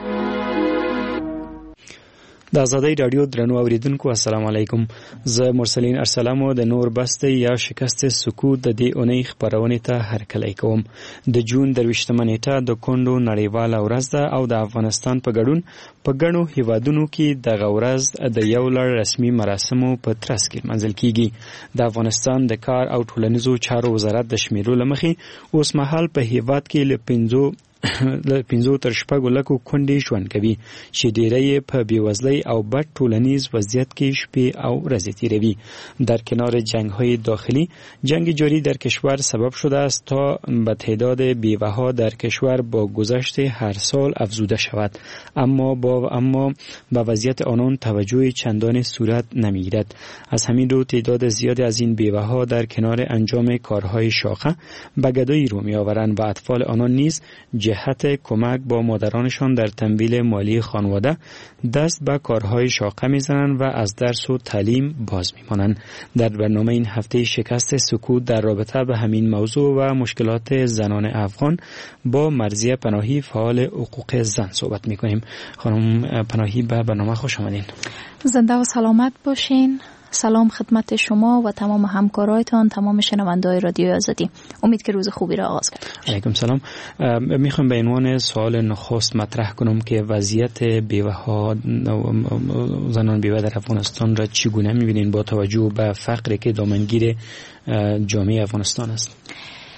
د آزادۍ رادیو درنو اوریدونکو السلام علیکم. زه مرسلین ارسلامو د نور بسته یا شکست سکوت د دې اونۍ خبرونه ته هرکلی کوم. د جون درویشتمه نیټه د کندو نړیواله ورځ ده او د افغانستان په ګډون په ګڼو هیوادونو کې دغه ورځ د یو لړ رسمي مراسمو په ترڅ کې منځل کیږي. د افغانستان د کار او ټولنیزو چارو وزارت د شمیرو لمخې اوس مهال په هیواد کې له پنځو له پنځو تر شپږو لکو کونډې ژوند کوي چې ډیری یې په بېوزلۍ او بد ټولنیز وضعیت کې شپې او ورځې تیروي. در کنار جنگ‌های داخلی، جنگ جاری در کشور سبب شده است تا به تعداد بیوه‌ها در کشور با گذشت هر سال افزوده شود، اما با اما به وضعیت آنان توجه چندان صورت نمی‌گیرد. از همین رو تعداد زیادی از این بیوه‌ها در کنار انجام کارهای شاخه به گدایی رو می‌آورند و اطفال آنان نیز جهت کمک با مادرانشان در تمویل مالی خانواده دست به کارهای شاقه میزنند و از درس و تعلیم باز میمانند. در برنامه این هفته شکست سکوت در رابطه به همین موضوع و مشکلات زنان افغان با مرضیه پناهی فعال حقوق زن صحبت میکنیم. خانم پناهی به برنامه خوش آمدین. زنده و سلامت باشین. سلام خدمت شما و تمام همکارایتان، تمام شنونده‌های رادیو آزادی. امید که روز خوبی را آغاز کردید. علیکم سلام. میخوام به عنوان سوال نخست مطرح کنم که وضعیت بیوه‌ها، زنان بیوه در افغانستان را چگونه می‌بینید با توجه به فقری که دامنگیر جامعه افغانستان است؟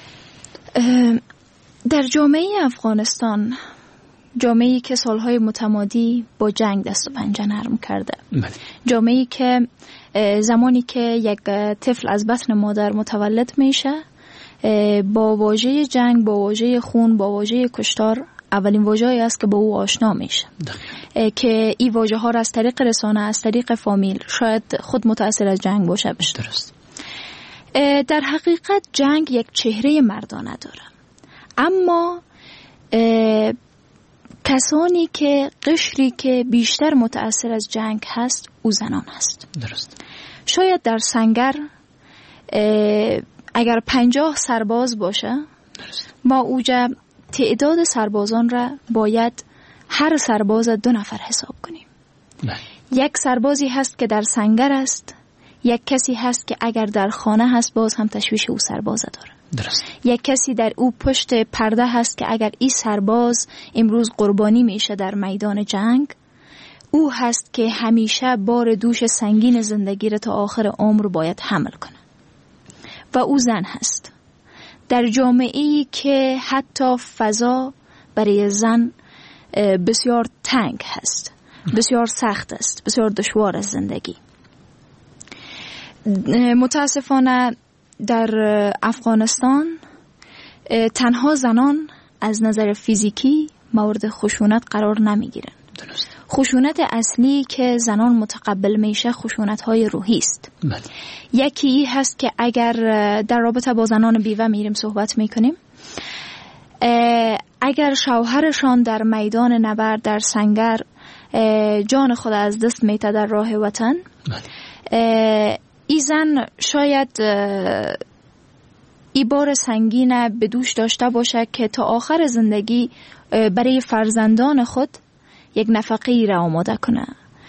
در جامعه افغانستان، جامعه‌ای که سالهای متمادی با جنگ دست و پنجه نرم کرده، جامعه‌ای که زمانی که یک طفل از بطن مادر متولد میشه با واژه جنگ، با واژه خون، با واژه کشتار اولین واژه‌ای است که با او آشنا میشه که این واژه ها را از طریق رسانه، از طریق فامیل، شاید خود متأثر از جنگ باشه بشه. درست. در حقیقت جنگ یک چهره مردانه داره، اما کسانی که قشری که بیشتر متأثر از جنگ هست او زنان هست. درست. شاید در سنگر اگر پنجاه سرباز باشه ما اوجا تعداد سربازان را باید هر سرباز دو نفر حساب کنیم. نه. یک سربازی هست که در سنگر است، یک کسی هست که اگر در خانه هست باز هم تشویش او سربازه داره. درست. یک کسی در او پشت پرده هست که اگر این سرباز امروز قربانی میشه در میدان جنگ، او هست که همیشه بار دوش سنگین زندگی را تا آخر عمر باید حمل کنه. و او زن هست. در جامعه‌ای که حتی فضا برای زن بسیار تنگ هست، بسیار سخت است، بسیار دشوار است زندگی. متاسفانه در افغانستان تنها زنان از نظر فیزیکی مورد خشونت قرار نمیگیرن. خشونت اصلی که زنان متقبل میشه خشونت های روحی است. بله. یکی هست که اگر در رابطه با زنان بیوه میریم صحبت میکنیم، اگر شوهرشان در میدان نبرد در سنگر جان خود از دست میته در راه وطن، بله. ای زن شاید ای بار سنگین به دوش داشته باشه که تا آخر زندگی برای فرزندان خود یک نفقه‌ای را آماده کنه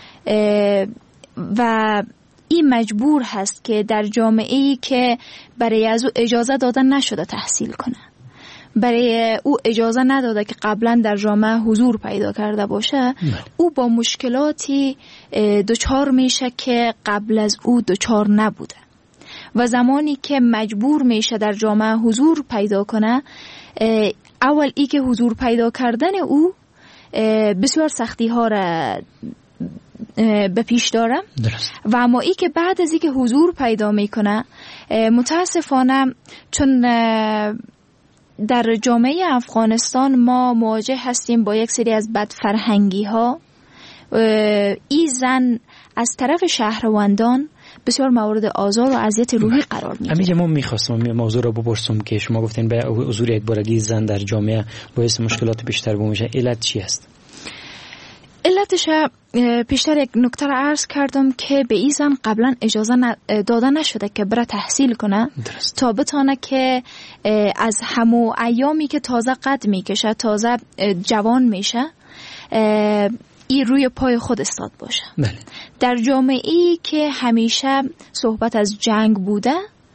و این مجبور هست که در جامعه‌ای که برای از او اجازه داده نشده تحصیل کنه، برای او اجازه نداده که قبلا در جامعه حضور پیدا کرده باشه، نه. او با مشکلاتی دچار میشه که قبل از او دچار نبوده و زمانی که مجبور میشه در جامعه حضور پیدا کنه، اول ای که حضور پیدا کردن او بسیار سختی ها را به پیش داره درست. و اما ای که بعد از ای که حضور پیدا میکنه متاسفانه چون در جامعه افغانستان ما مواجه هستیم با یک سری از بدفرهنگی ها، ای زن از طرف شهروندان بسیار مورد آزار و اذیت روحی قرار میگیره. همین ما میخواستم موضوع رو بپرسم که شما گفتین به حضور یک بارگی زن در جامعه باعث مشکلات بیشتر بمیشه، علت چی است؟ علتش پیشتر یک نکته را عرض کردم که به این زن قبلا اجازه داده نشده که بره تحصیل کنه درست. تا بتانه که از همو ایامی که تازه قد میکشه، تازه جوان میشه، ای روی پای خود استاد باشه. بله. در جامعه‌ای که همیشه صحبت از جنگ بوده،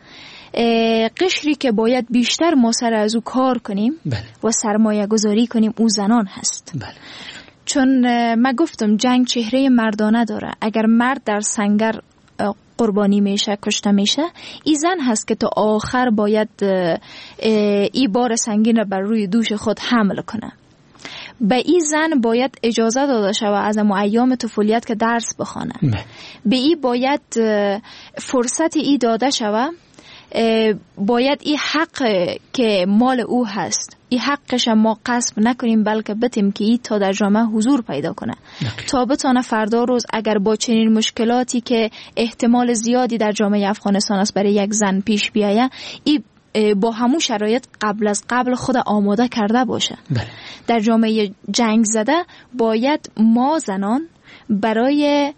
قشری که باید بیشتر ما سر از او کار کنیم بله. و سرمایه گذاری کنیم او زنان هست. بله. چون من گفتم جنگ چهره مردانه داره. اگر مرد در سنگر قربانی میشه، کشته میشه، این زن هست که تا آخر باید این بار سنگین را بر روی دوش خود حمل کنه. به این زن باید اجازه داده شود از اما ایام طفولیت که درس بخونه. به این باید فرصت ای داده شود، باید این حق که مال او هست، این حقش ما غصب نکنیم بلکه بتیم که ای تا در جامعه حضور پیدا کنه نکنی. تا بتانه فردا روز اگر با چنین مشکلاتی که احتمال زیادی در جامعه افغانستان است برای یک زن پیش بیایه، ای با همون شرایط قبل از قبل خود آماده کرده باشه. بله. در جامعه جنگ زده باید ما زنان برای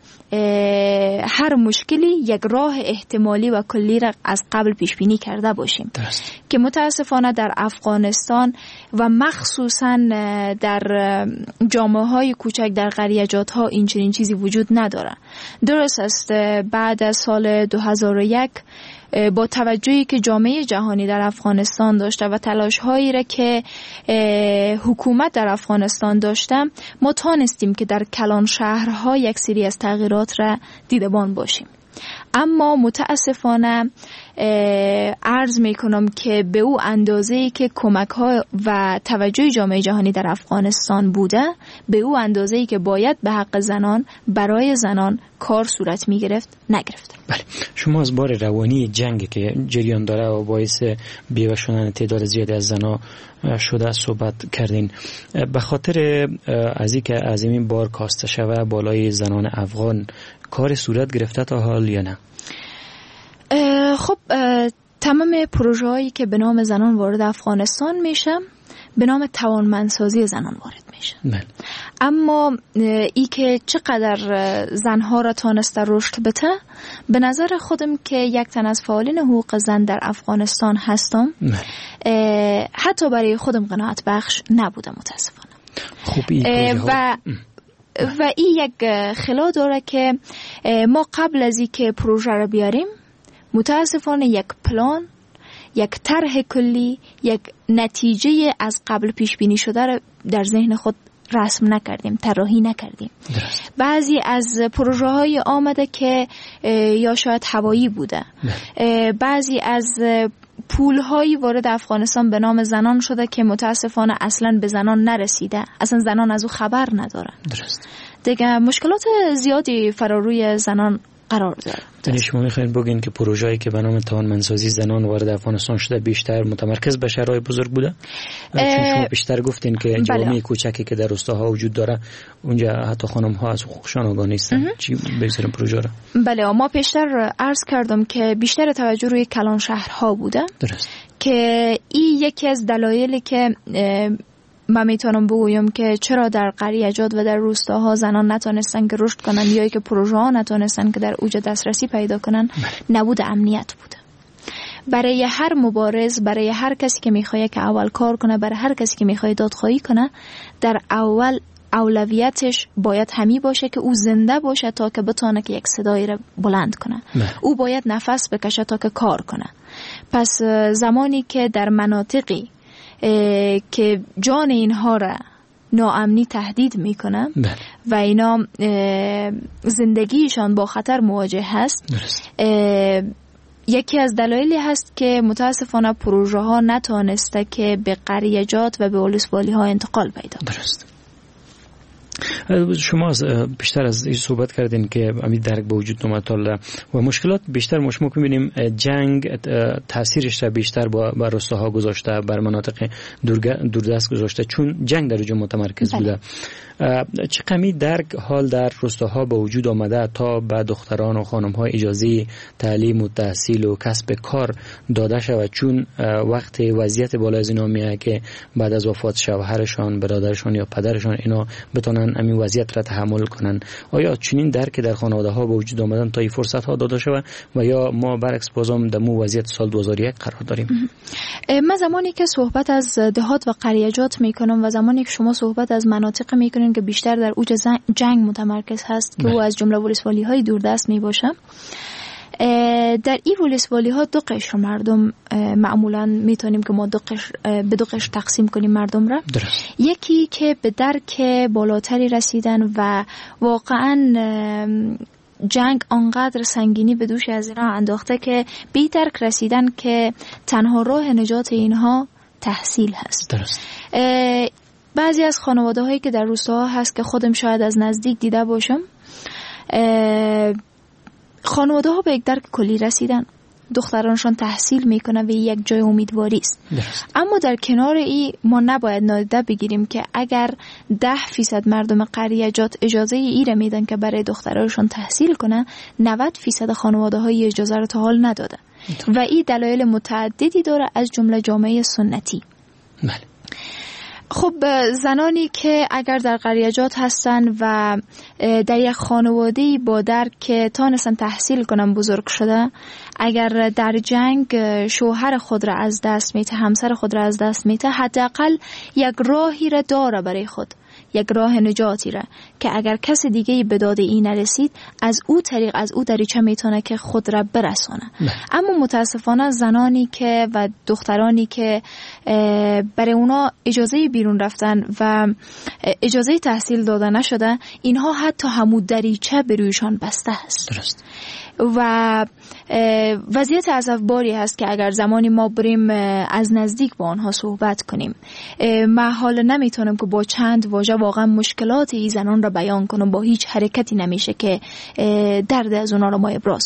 هر مشکلی یک راه احتمالی و کلی را از قبل پیش بینی کرده باشیم درست. که متاسفانه در افغانستان و مخصوصا در جامعه های کوچک در قریجات ها این چنین چیزی وجود نداره. درست است بعد از سال دو هزار و یک با توجهی که جامعه جهانی در افغانستان داشته و تلاش هایی را که حکومت در افغانستان داشته، ما تانستیم که در کلان شهرها یک سری از تغییرات را دیدبان باشیم. اما متاسفانه عرض می کنم که به او اندازه‌ای که کمک ها و توجه جامعه جهانی در افغانستان بوده، به او اندازه‌ای که باید به حق زنان برای زنان کار صورت می گرفت نگرفت. بله، شما از بار روانی جنگ که جریان داره و باعث بیوه شدن تعداد زیادی از زنها شده صحبت کردین. به خاطر از اینکه از این بار کاسته شوه بالای زنان افغان کار صورت گرفته تا حال یا نه؟ خب تمام پروژه هایی که به نام زنان وارد افغانستان میشه به نام توانمندسازی زنان وارد میشه. بله. اما ای که چقدر زنها را تانسته رشد بده، به نظر خودم که یک تن از فعالین حقوق زن در افغانستان هستم، حتی برای خودم قناعت بخش نبوده متاسفانه. و و این یک خلا داره که ما قبل از اینکه پروژه را بیاریم متاسفانه یک پلان، یک طرح کلی، یک نتیجه از قبل پیش بینی شده را در ذهن خود رسم نکردیم، طراحی نکردیم. درست. بعضی از پروژه های آمده که یا شاید هوایی بوده، بعضی از پول هایی وارد افغانستان به نام زنان شده که متاسفانه اصلا به زنان نرسیده، اصلا زنان از او خبر ندارن. درست. دیگه مشکلات زیادی فراروی زنان قرار داره. یعنی شما میخواین بگین که پروژه‌ای که به نام توانمندسازی زنان وارد افغانستان شده بیشتر متمرکز به شهرهای بزرگ بوده؟ چون شما بیشتر گفتین که جامعه کوچکی که در روستاها وجود داره اونجا حتی خانم‌ها از حقوقشان آگاه نیستن. چی بگذاریم پروژه را؟ بله، ما پیشتر عرض کردم که بیشتر توجه روی کلان شهرها بوده. درست. که این یکی از دلایلی که من میتونم بگویم که چرا در قریجات و در روستاها زنان نتونستن که رشد کنن یا که پروژه ها نتونستن که در اوج دسترسی پیدا کنن، نبود امنیت بوده. برای هر مبارز، برای هر کسی که میخواد که اول کار کنه، برای هر کسی که میخواد دادخواهی کنه، در اول اولویتش باید همی باشه که او زنده باشه تا که بتونه که یک صدایی را بلند کنه. نه. او باید نفس بکشه تا که کار کنه. پس زمانی که در مناطقی که جان اینها را ناامنی تهدید میکنه و اینا زندگیشان با خطر مواجه هست، یکی از دلایلی هست که متاسفانه پروژه ها نتونسته که به قریجات و به ولسوالی ها انتقال پیدا کنه. درست. شما بیشتر از این صحبت کردین که امید درک به وجود اومد و مشکلات بیشتر ما شما می‌بینیم جنگ تاثیرش را بیشتر با روستاها گذاشته، بر مناطق دوردست گذاشته، چون جنگ در اونجا متمرکز بوده. چه کمی درک حال در روستاها به وجود آمده تا به دختران و خانم‌ها اجازه تعلیم و تحصیل و کسب کار داده شود، چون وقت وضعیت بالا از اینا میاد که بعد از وفات شوهرشان، برادرشان یا پدرشان اینا بتونن همین وضعیت را تحمل کنن. آیا چنین درک در خانواده‌ها به وجود آمدن تا این فرصت‌ها داده شود و یا ما برعکس بازم در مو وضعیت سال دو هزار و یک قرار داریم؟ من زمانی که صحبت از دهات و قریجات میکنم و زمانی که شما صحبت از مناطق میکنین که بیشتر در اوج جنگ متمرکز هست که او از جمله ولسوالی های دوردست می باشه، در این ولسوالی ها دو قشر مردم معمولا میتونیم که ما دو قشر به دو قشر تقسیم کنیم مردم را. درست. یکی که به درک بالاتری رسیدن و واقعا جنگ آنقدر سنگینی به دوش از اینا انداخته که بی درک رسیدن که تنها راه نجات اینها تحصیل هست. درست. بعضی از خانواده هایی که در روستاها هست که خودم شاید از نزدیک دیده باشم، خانواده ها به یک درک کلی رسیدن، دخترانشان تحصیل میکنن و یک جای امیدواری است. اما در کنار ای ما نباید نادیده بگیریم که اگر ده فیصد مردم قریجات اجازه ای را میدن که برای دخترانشان تحصیل کنن، نود فیصد خانواده های اجازه را تا حال نداده و این دلایل متعددی داره از جمله جامعه سنتی. بله. خب زنانی که اگر در قریجات هستن و در یک خانواده‌ای با درک که تانستن تحصیل کنن بزرگ شده، اگر در جنگ شوهر خود را از دست میته، همسر خود را از دست میته، حداقل یک راهی را داره برای خود، یک راه نجاتی را که اگر کس دیگه به داد این نرسید از او طریق از او دریچه میتونه که خود را برسونه. اما متاسفانه زنانی که و دخترانی که برای اونا اجازه بیرون رفتن و اجازه تحصیل داده نشده، اینها حتی همو دریچه به رویشان بسته است. درست. و وضعیت عذاب‌باری هست که اگر زمانی ما بریم از نزدیک با آنها صحبت کنیم، من حالا نمیتونم که با چند واژه واقعا مشکلات این زنان را بیان کنم، با هیچ حرکتی نمیشه که درد از اونا را ما ابراز کنیم.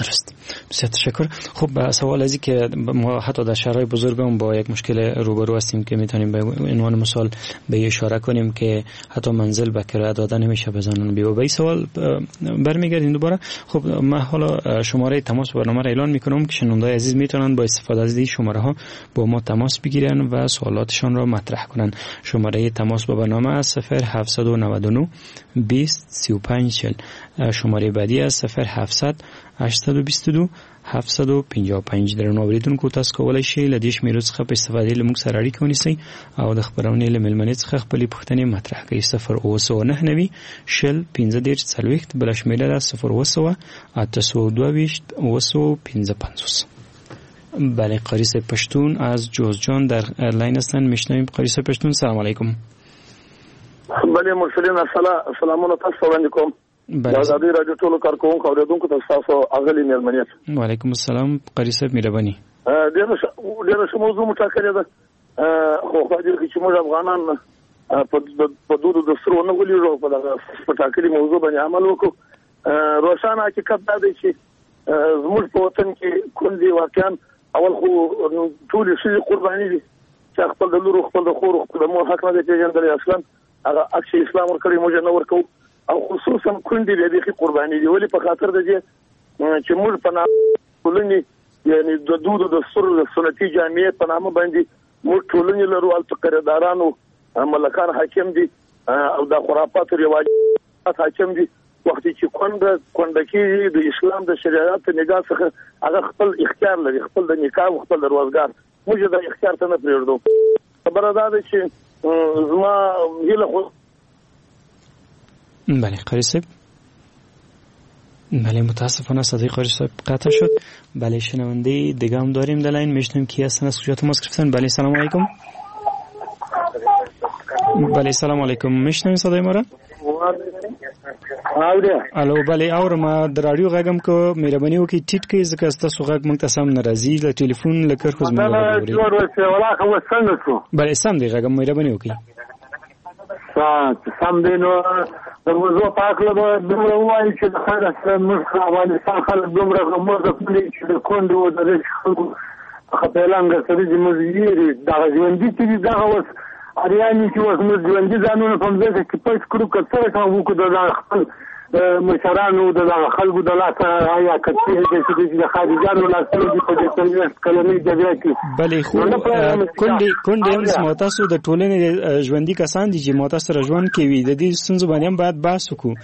درست. بسیار تشکر. خب سوال ازی که ما حتی در شهرهای بزرگ هم با یک مشکل روبرو هستیم که میتونیم به عنوان مثال به اشاره کنیم که حتی منزل به کرایه داده نمیشه به زنان بیوه. به این سوال برمیگردیم دوباره. خب من حالا شماره تماس برنامه را اعلان میکنم که شنونده‌های عزیز میتونن با استفاده از این شماره ها با ما تماس بگیرن و سوالاتشان را مطرح کنن. شماره تماس با برنامه صفر هفت نه نه بیست سی و پنج چهل. شماره بعدی از صفر هفتصد هشتصد و بیست و دو هفتصد و پنجاه و پنج. در نوبریدونکو تاسو کولای شئ له دې شمیرو څخه په استفادې له موږ سره اړیکه ونیسئ او د خبرونې له مېلمنې څخه خپلې پوښتنې مطرح کړئ. صفر اوه سوه نهه نوي شل پنځه دېرش څلوېښت. بله شمیره ده صفر اوه سوه اته سوه دوه ویشت اوه سوه پنځه پنځوس. بله قاری صاحب پشتون از جوزجان در لاین هستند. میشنویم قاری صاحب پشتون. سلام علیکم. بله مرسلین سلامونه تاسو باندې کوم. د ازادي رادیو ټولو کارکونکو اوریدونکو ته تاسو اغلی مېلمنیت. وعلیکم السلام قاری صاحب مهرباني. ډېر ډېر څه موضوع مټاکلې ده خو خو دې چې موږ افغانان په دودو دستور نه ولرو په دغه مټاکلې موضوع باندې عمل وکړو. روښانه حقیقت دا دی چې زموږ په وطن کې کندې واقعا اول خو ټول شي قرباني دي چې خپل د لورو خپل د خور خپل د مور حق نه دی پیژندل اصلا هغه اکثر اسلام ورکړي موږ نه ورکو او خصوصا کندې د دې قرباني دي ولې په خاطر د دې چې موږ په ټولنې یعنی د دودو د سر د سنتي جامعې په نامه باندې موږ ټولنې لرو او تقریدارانو ملکان حاکم دي او د خرافات رواجات حاکم دي. وخت چې کونډه کونډه کې د اسلام د شریعت نگاه څخه هغه خپل اختیار لري خپل د نکاح او خپل د روزګار موږ د اختیار ته نه پریږدو. خبره دا ده چې زما هیله خو بله قاری صاحب. بله متاسفانه صدای قاری صاحب قطع شد. بله شنونده دیگه هم داریم در لاین. میشنویم کی هستن از کجا تماس گرفتن. بله سلام علیکم. بله سلام علیکم. میشنویم صدای ما را؟ الو بله اورم د رادیو غږم کو مهرباني وکړئ ټیټ کړئ ځکه تاسو غږ موږ ته سم نه راځي. له ټلیفون له کار خو زما بله سم دی غږم مهرباني وکړئ. سم دی نو د موضوع په اړه به دومره ووایي چې د خلک موږ افغانستان خلک دومره غموزه کړي چې د کونډو او د رش خلکو خپلانګه سره چې موږ یې دغه ژوندي چې دغه اوس اریاني چې اوس موږ ژوندي ځانونه په مځکه کې پټ کړو که څه کوم وکړو د خپل مشرانو د خلکو د لاسه آیا کتې چې د خارجانو لاسه دي په دې څلوېښت کلنۍ جګړه کې. بلې خو کونډې کونډې هم زما تاسو د ټولنې ژوندي کسان دي چې ما تاسو سره ژوند کوي. د دې ستونزو باندې هم باید بحث وکړو.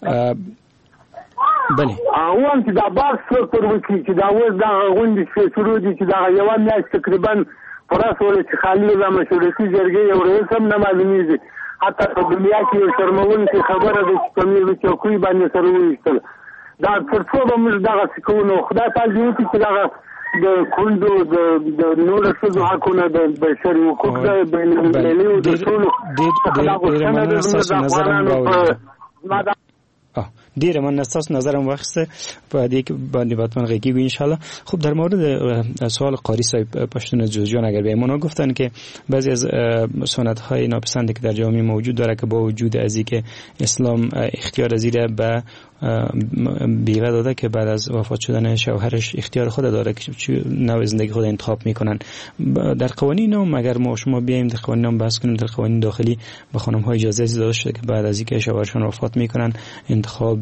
بله اوس چې دا بحث پر وکړي چې دا اوس دغه غونډې شروع دي چې دغه یوه میاشت تقریبا پوره سوله چې خالي د مشورتي جرګې یو رئیس هم نه معلومېږي. حتی په دنیا کې یو شرموونکې خبره ده چې په میرو چوکۍ باندې سره وویشتل. دا تر څو به موږ دغسې کوو نو خدای پاک دې وکړي چې دغه د کونډو د نورو ښځو حقونه د بشري حقوق د بینالمللي د ټولو څخه دا غوښتنه ده زموږ د افغانانو په ډیره من تاسو نظرم واخسته په دې باندې باتمن غیږی ان شاء الله. خب در مورد سوال قاری صاحب پشتون جوزجان اگر به ما گفتن که بعضی از سنت های ناپسندی که در جامعه موجود داره که با وجود از اینکه اسلام اختیار زیر به بیوه داده که بعد از وفات شدن شوهرش اختیار خود داره که نوع زندگی خود انتخاب میکنن. در قوانین هم اگر ما شما بیایم در قوانین هم بحث کنیم در قوانین داخلی به خانم ها اجازه داده شده که بعد از اینکه شوهرشون وفات میکنن انتخاب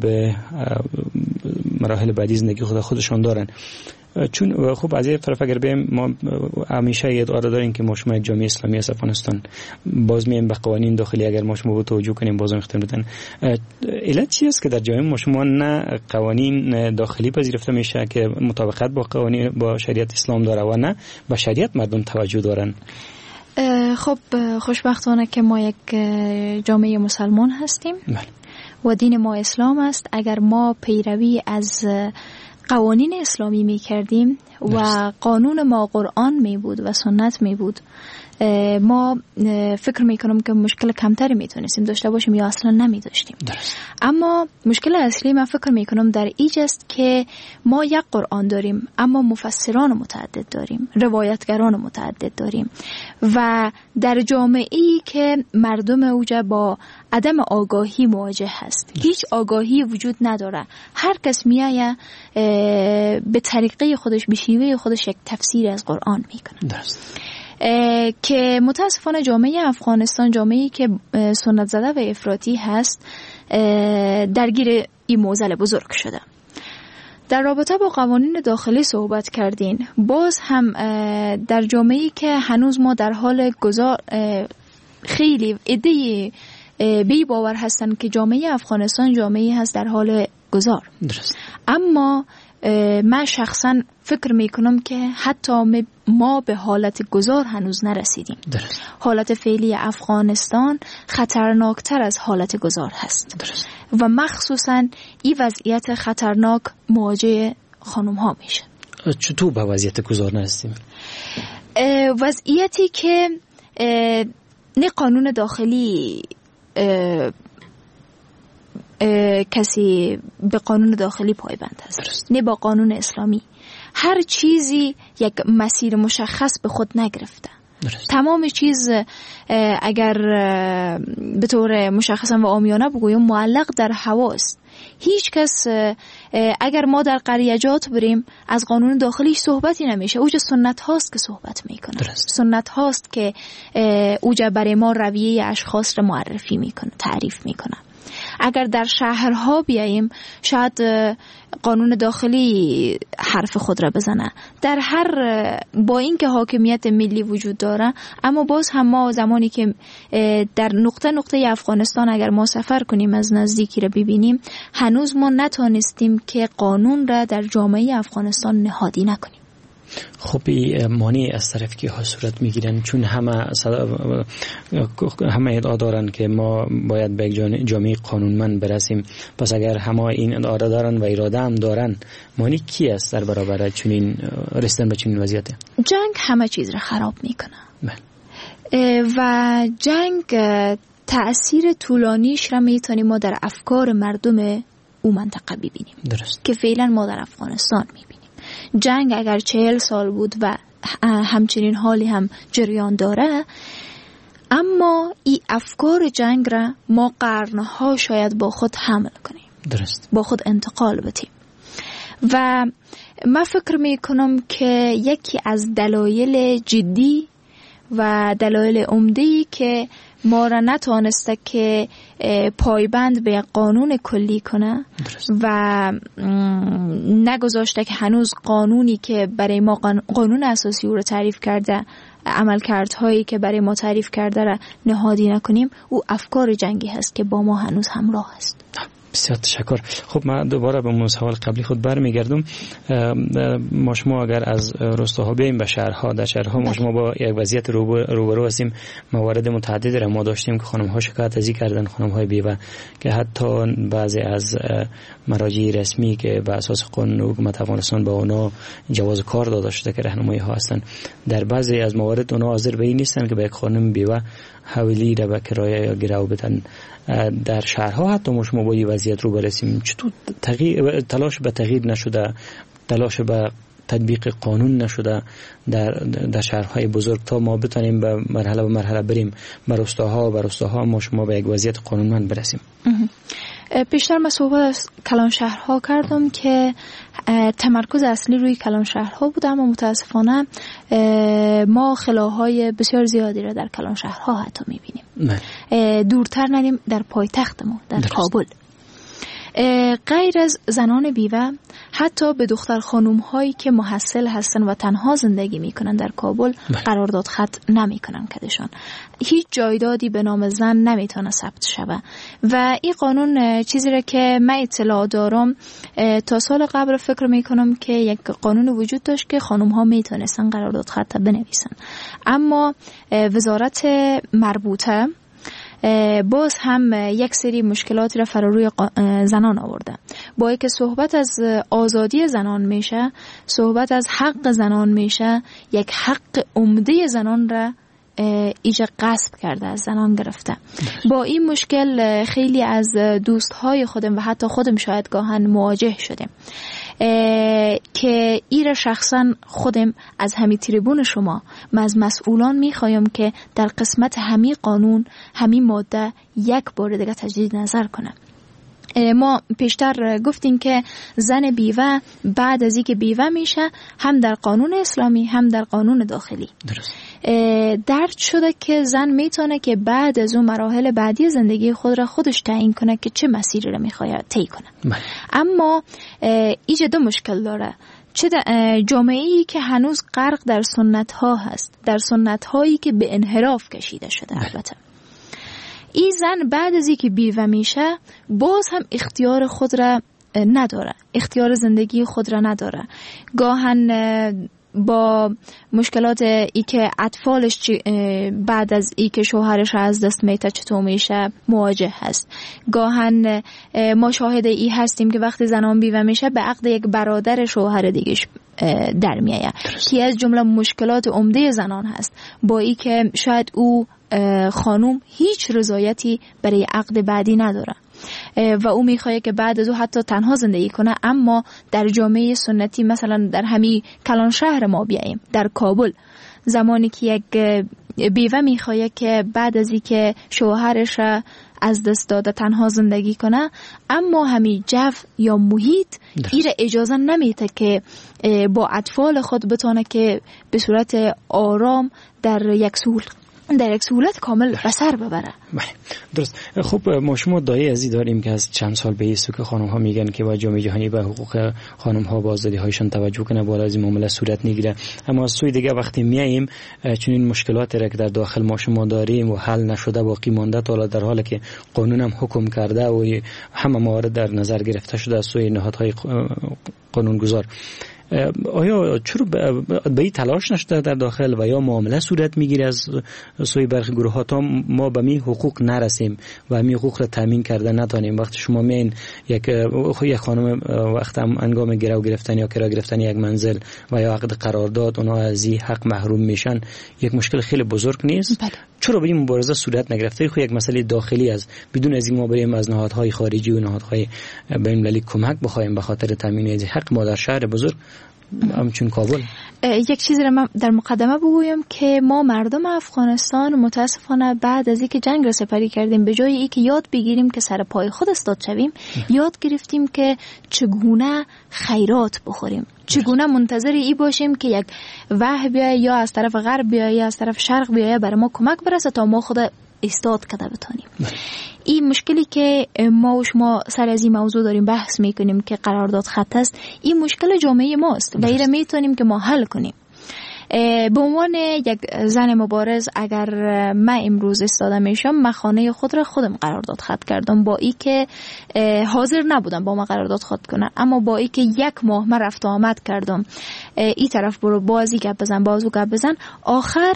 مراحل بعدی زندگی خود خودشان دارن. چون خوب از این طرف اگر بیم ما همیشه ادعا داریم که ما شما یک جامعه اسلامی از افغانستان باز میایم به قوانین داخلی اگر ما شما توجه کنیم باز میختم بدن. علت چی است که در جامعه ما شما نه قوانین داخلی پذیرفته میشه که مطابقت با قوانین با شریعت اسلام داره و نه به شریعت مردم توجه دارن؟ خب خوشبختانه که ما یک جامعه مسلمان هستیم و دین ما اسلام است. اگر ما پیروی از قوانین اسلامی می کردیم و قانون ما قرآن می بود و سنت می بود، ما فکر میکنم که مشکل کمتری میتونستیم داشته باشیم یا اصلا نمی داشتیم. اما مشکل اصلی من فکر میکنم در ایج است که ما یک قرآن داریم اما مفسران متعدد داریم، روایتگران متعدد داریم و در جامعه‌ای که مردم اوجه با عدم آگاهی مواجه هست، هیچ آگاهی وجود نداره، هر کس میایه به طریقه خودش به شیوه خودش یک تفسیر از قرآن میکنه. درست. که متاسفانه جامعه افغانستان جامعه‌ای که سنت زده و افراطی هست درگیر این معضل بزرگ شده. در رابطه با قوانین داخلی صحبت کردین، باز هم در جامعه‌ای که هنوز ما در حال گذار خیلی عده‌ای بی باور هستن که جامعه افغانستان جامعه‌ای هست در حال گذار. درست. اما من شخصا فکر میکنم که حتی ما به حالت گذار هنوز نرسیدیم. درست. حالت فعلی افغانستان خطرناکتر از حالت گذار هست. درست. و مخصوصا این وضعیت خطرناک مواجه خانم ها میشه. چطور به وضعیت گذار نرسیدیم؟ وضعیتی که نه قانون داخلی کسی به قانون داخلی پایبند هست، نه با قانون اسلامی. هر چیزی یک مسیر مشخص به خود نگرفته. درست. تمام چیز اگر به طور مشخصا و عامیانه بگویم معلق در هواست. هیچ کس اگر ما در قریجات بریم از قانون داخلیش صحبتی نمیشه، اوجا سنت هاست که صحبت میکنه. درست. سنت هاست که اوجا برای ما رویه اشخاص رو معرفی میکنه، تعریف میکنه. اگر در شهرها بیاییم شاید قانون داخلی حرف خود را بزنه. در هر با اینکه حاکمیت ملی وجود داره، اما باز هم ما زمانی که در نقطه نقطه افغانستان اگر ما سفر کنیم از نزدیکی را ببینیم، هنوز ما نتونستیم که قانون را در جامعه افغانستان نهادی نکنیم. خب این مانع از طرف کی ها صورت میگیرن؟ چون همه همه ادعا دارن که ما باید به یک جامعه قانونمند برسیم. پس اگر همه این ادعا دارن و اراده هم دارن، مانع کی است در برابر چنین رسیدن به چنین وضعیت؟ جنگ همه چیز را خراب میکنه و جنگ تأثیر طولانیش را میتونیم ما در افکار مردم او منطقه ببینیم. درست. که فعلا ما در افغانستان میبینیم. جنگ اگر چهل سال بود و همچنین حالی هم جریان داره، اما این افکار جنگ را ما قرنها شاید با خود حمل کنیم. درست. با خود انتقال بدیم. و من فکر می کنم که یکی از دلایل جدی و دلایل عمده‌ای که ما را نتوانسته که پایبند به قانون کلی کنه درست. و نگذاشته که هنوز قانونی که برای ما قانون اساسی او را تعریف کرده، عملکردهایی که برای ما تعریف کرده را نهادی نکنیم، او افکار جنگی هست که با ما هنوز همراه است. بسیار تشکر. خب من دوباره به اون سوال قبلی خود برمیگردم. ما شما اگر از روستاها بیاییم به شهرها، در شهرها ما شما با یک وضعیت روبرو هستیم. موارد متعددی را ما داشتیم که خانم ها شکایت ازی کردن، خانم های بیوه، که حتی بعضی از مراجع رسمی که به اساس قانون حکومت افغانستان با اونا جواز کار داده شده که راهنمایی ها هستند، در بعضی از موارد اونا حاضر به این نیستن که به یک خانم بیوه حوالی را به کرایه یا گرو بدن. در شهرها حتی ما شما با این وضعیت رو برسیم، چطور تغییر تلاش به تغییر نشده، تلاش به تطبیق قانون نشده در در شهرهای بزرگ تا ما بتونیم به مرحله به مرحله بریم به روستاها و به روستاها ما شما به یک وضعیت قانونمند برسیم؟ پیشتر من صحبت از کلان شهرها کردم که تمرکز اصلی روی کلان شهرها بود، اما متاسفانه ما خلاهای بسیار زیادی را در کلان شهرها حتی میبینیم. دورتر نریم در پایتخت ما در درست. کابل غیر از زنان بیوه، حتی به دختر خانوم هایی که محصل هستن و تنها زندگی میکنن در کابل قرارداد خط نمیکنن کدشان. هیچ جایدادی به نام زن نمیتونه ثبت شوه و این قانون چیزی را که من اطلاع دارم تا سال قبل فکر میکنم که یک قانون وجود داشت که خانوم ها میتونستن قرارداد خط بنویسن، اما وزارت مربوطه باز هم یک سری مشکلاتی را فراروی زنان آورده. با اینکه صحبت از آزادی زنان میشه، صحبت از حق زنان میشه، یک حق عمده زنان را ایجا غصب کرده، از زنان گرفته. با این مشکل خیلی از دوستهای خودم و حتی خودم شاید گاهن مواجه شدیم که ایره شخصا خودم از همی تریبون شما و از مسئولان میخوایم که در قسمت همی قانون همی ماده یک بار دیگه تجدید نظر کنه. ما پیشتر گفتیم که زن بیوه بعد از اینکه بیوه میشه هم در قانون اسلامی هم در قانون داخلی درست درد شده که زن میتونه که بعد از اون مراحل بعدی زندگی خود را خودش تعیین کنه که چه مسیری را میخواد طی کنه. بله. اما ایجاد مشکل داره، چه جامعه‌ای که هنوز غرق در سنت ها هست، در سنت هایی که به انحراف کشیده شده. بله. البته این زن بعد از اینکه بیوه میشه باز هم اختیار خود را نداره، اختیار زندگی خود را نداره. گاهن با مشکلات ای که اطفالش بعد از ای که شوهرش از دست میته چطور میشه مواجه هست. گاهن ما شاهد ای هستیم که وقتی زنان بیوه میشه به عقد یک برادر شوهر دیگهش در میایه که از جمله مشکلات عمده زنان هست، با ای که شاید او خانوم هیچ رضایتی برای عقد بعدی نداره و او میخواد که بعد از او حتی تنها زندگی کنه. اما در جامعه سنتی مثلا در همین کلان شهر ما بیاییم، در کابل، زمانی که یک بیوه میخواد که بعد از اینکه شوهرش از دست داده تنها زندگی کنه، اما همین جو یا محیط ایره اجازه نمیده که با اطفال خود بتونه که به صورت آرام در یک سهول در یک سهولت کامل بسر ببره. بله درست. خب ما شما دایه ازی داریم که از چند سال به ایستو که خانم ها میگن که با جامعه جهانی به حقوق خانم ها با آزادی هایشان توجه کنه، بالا از این معامله صورت نگیره. اما از سوی دیگه وقتی میاییم چون این مشکلات را که در داخل ما شما داریم و حل نشده باقی مانده تا در حالی که قانون هم حکم کرده و همه موارد در نظر گرفته شده از سوی نهادهای قانونگذار، آیا چرا به این تلاش نشده در داخل و یا معامله صورت میگیره از سوی برخی گروه ها تا ما به می حقوق نرسیم و می حقوق را تامین کرده نتانیم؟ وقتی شما میین یک یک خانم وقت هم انگام گرو گرفتن یا کرا گرفتن یک منزل و یا عقد قرارداد اونها از این حق محروم میشن، یک مشکل خیلی بزرگ نیست؟ بله. چرا به این مبارزه صورت نگرفته؟ خو یک مسئله داخلی از بدون از این ما بریم از نهادهای خارجی و نهادهای بین‌المللی کمک بخوایم به خاطر تامین از حق ما در شهر بزرگ همچون کابل. یک چیزی را من در مقدمه بگویم که ما مردم افغانستان متاسفانه بعد از اینکه جنگ را سپری کردیم به جای اینکه یاد بگیریم که سر پای خود استاد شویم، یاد گرفتیم که چگونه خیرات بخوریم، چگونه منتظر ای باشیم که یک وحی بیاید یا از طرف غرب بیاید یا از طرف شرق بیاید برای ما کمک برسه تا ما خود استاد کده بتانیم. این مشکلی که ما و شما سر از این موضوع داریم بحث میکنیم که قرارداد خط است، این مشکل جامعه ماست و این را میتونیم که ما حل کنیم. به عنوان یک زن مبارز اگر من امروز استاده میشم، من خانه خود را خودم قرارداد خط کردم، با ای که حاضر نبودم با ما قرارداد خط کنم، اما با ای که یک ماه من رفت و آمد کردم، این طرف برو بازی گپ بزن بازو گپ بزن، آخر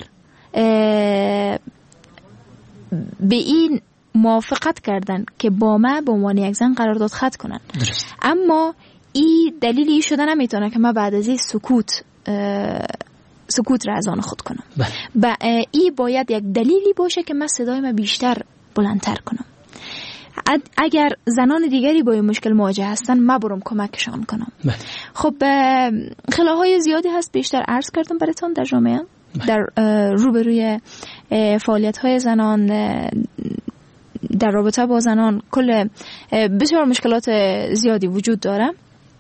به این موافقت کردن که با ما به عنوان یک زن قرارداد خط کنن. درست. اما این دلیلی شده نمیتونه که من بعد از این سکوت سکوت را از آن خود کنم. و این باید یک دلیلی باشه که من صدای من بیشتر بلندتر کنم. اگر زنان دیگری با این مشکل مواجه هستن، من برم کمکشان کنم. بله. خب خلاهای زیادی هست، بیشتر عرض کردم براتون در جامعه، در روبروی فعالیت های زنان، در رابطه با زنان، کل بسیار مشکلات زیادی وجود داره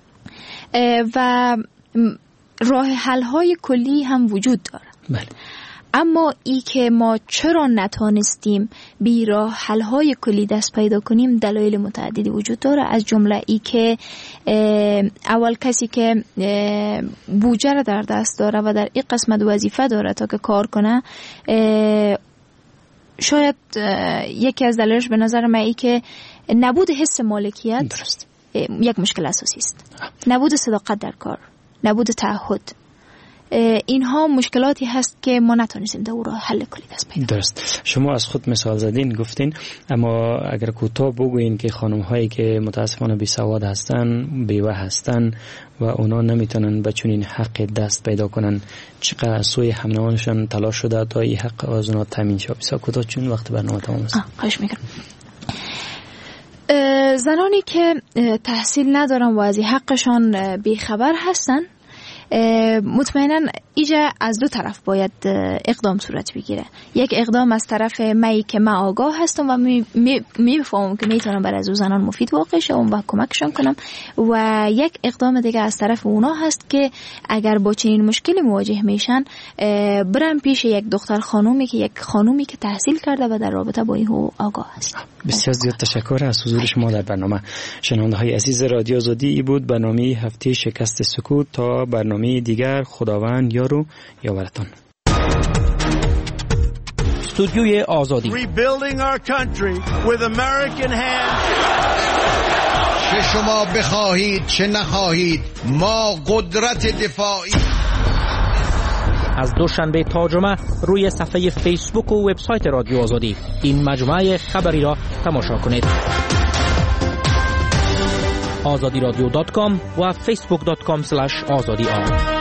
و راه حل های کلی هم وجود داره. بله. اما ای که ما چرا نتانستیم بی راه حل های کلی دست پیدا کنیم، دلایل متعددی وجود داره. از جمله ای که اول کسی که بودجه را در دست داره و در این قسمت وظیفه داره تا که کار کنه، شاید یکی از دلایلش به نظر من ای که نبود حس مالکیت درست. یک مشکل اساسی است. نبود صداقت در کار، نبود تعهد، اینها مشکلاتی هست که ما نتونستیم در او را حل کلی دست پیدا. درست. شما از خود مثال زدین گفتین، اما اگر کوتاه بگوین که خانم هایی که متاسفانه بی سواد هستن، بیوه هستن و اونا نمیتونن به چنین حق دست پیدا کنن، چقدر سوی همنوانشان تلاش شده تا این حق از اونا تامین شه؟ بسیار کوتاه چون وقت برنامه تمام است. خواهش میکنم. زنانی که تحصیل ندارن و از حقشان بیخبر هستن، مطمئنا ایجا از دو طرف باید اقدام صورت بگیره. یک اقدام از طرف می که من آگاه هستم و می, می, می بفهمم که میتونم برای از او زنان مفید واقع شم و کمکشان کنم، و یک اقدام دیگه از طرف اونا هست که اگر با چنین مشکلی مواجه میشن برن پیش یک دختر خانومی که یک خانومی که تحصیل کرده و در رابطه با این آگاه هست. بسیار زیاد تشکر از حضور شما در برنامه. شنونده های عزیز رادیو آزادی، ای بود برنامه هفته شکست سکوت. تا برنامه دیگر خداوند یارو یاورتان. استودیوی آزادی. Rebuilding our country with American hands. چه شما بخواهید چه نخواهید، ما قدرت دفاعی. از دوشنبه تا جمعه روی صفحه فیسبوک و وبسایت رادیو آزادی این مجموعه خبری را تماشا کنید. آزادی رادیو دات کام و فیسبوک دات کام اسلش آزادی آر.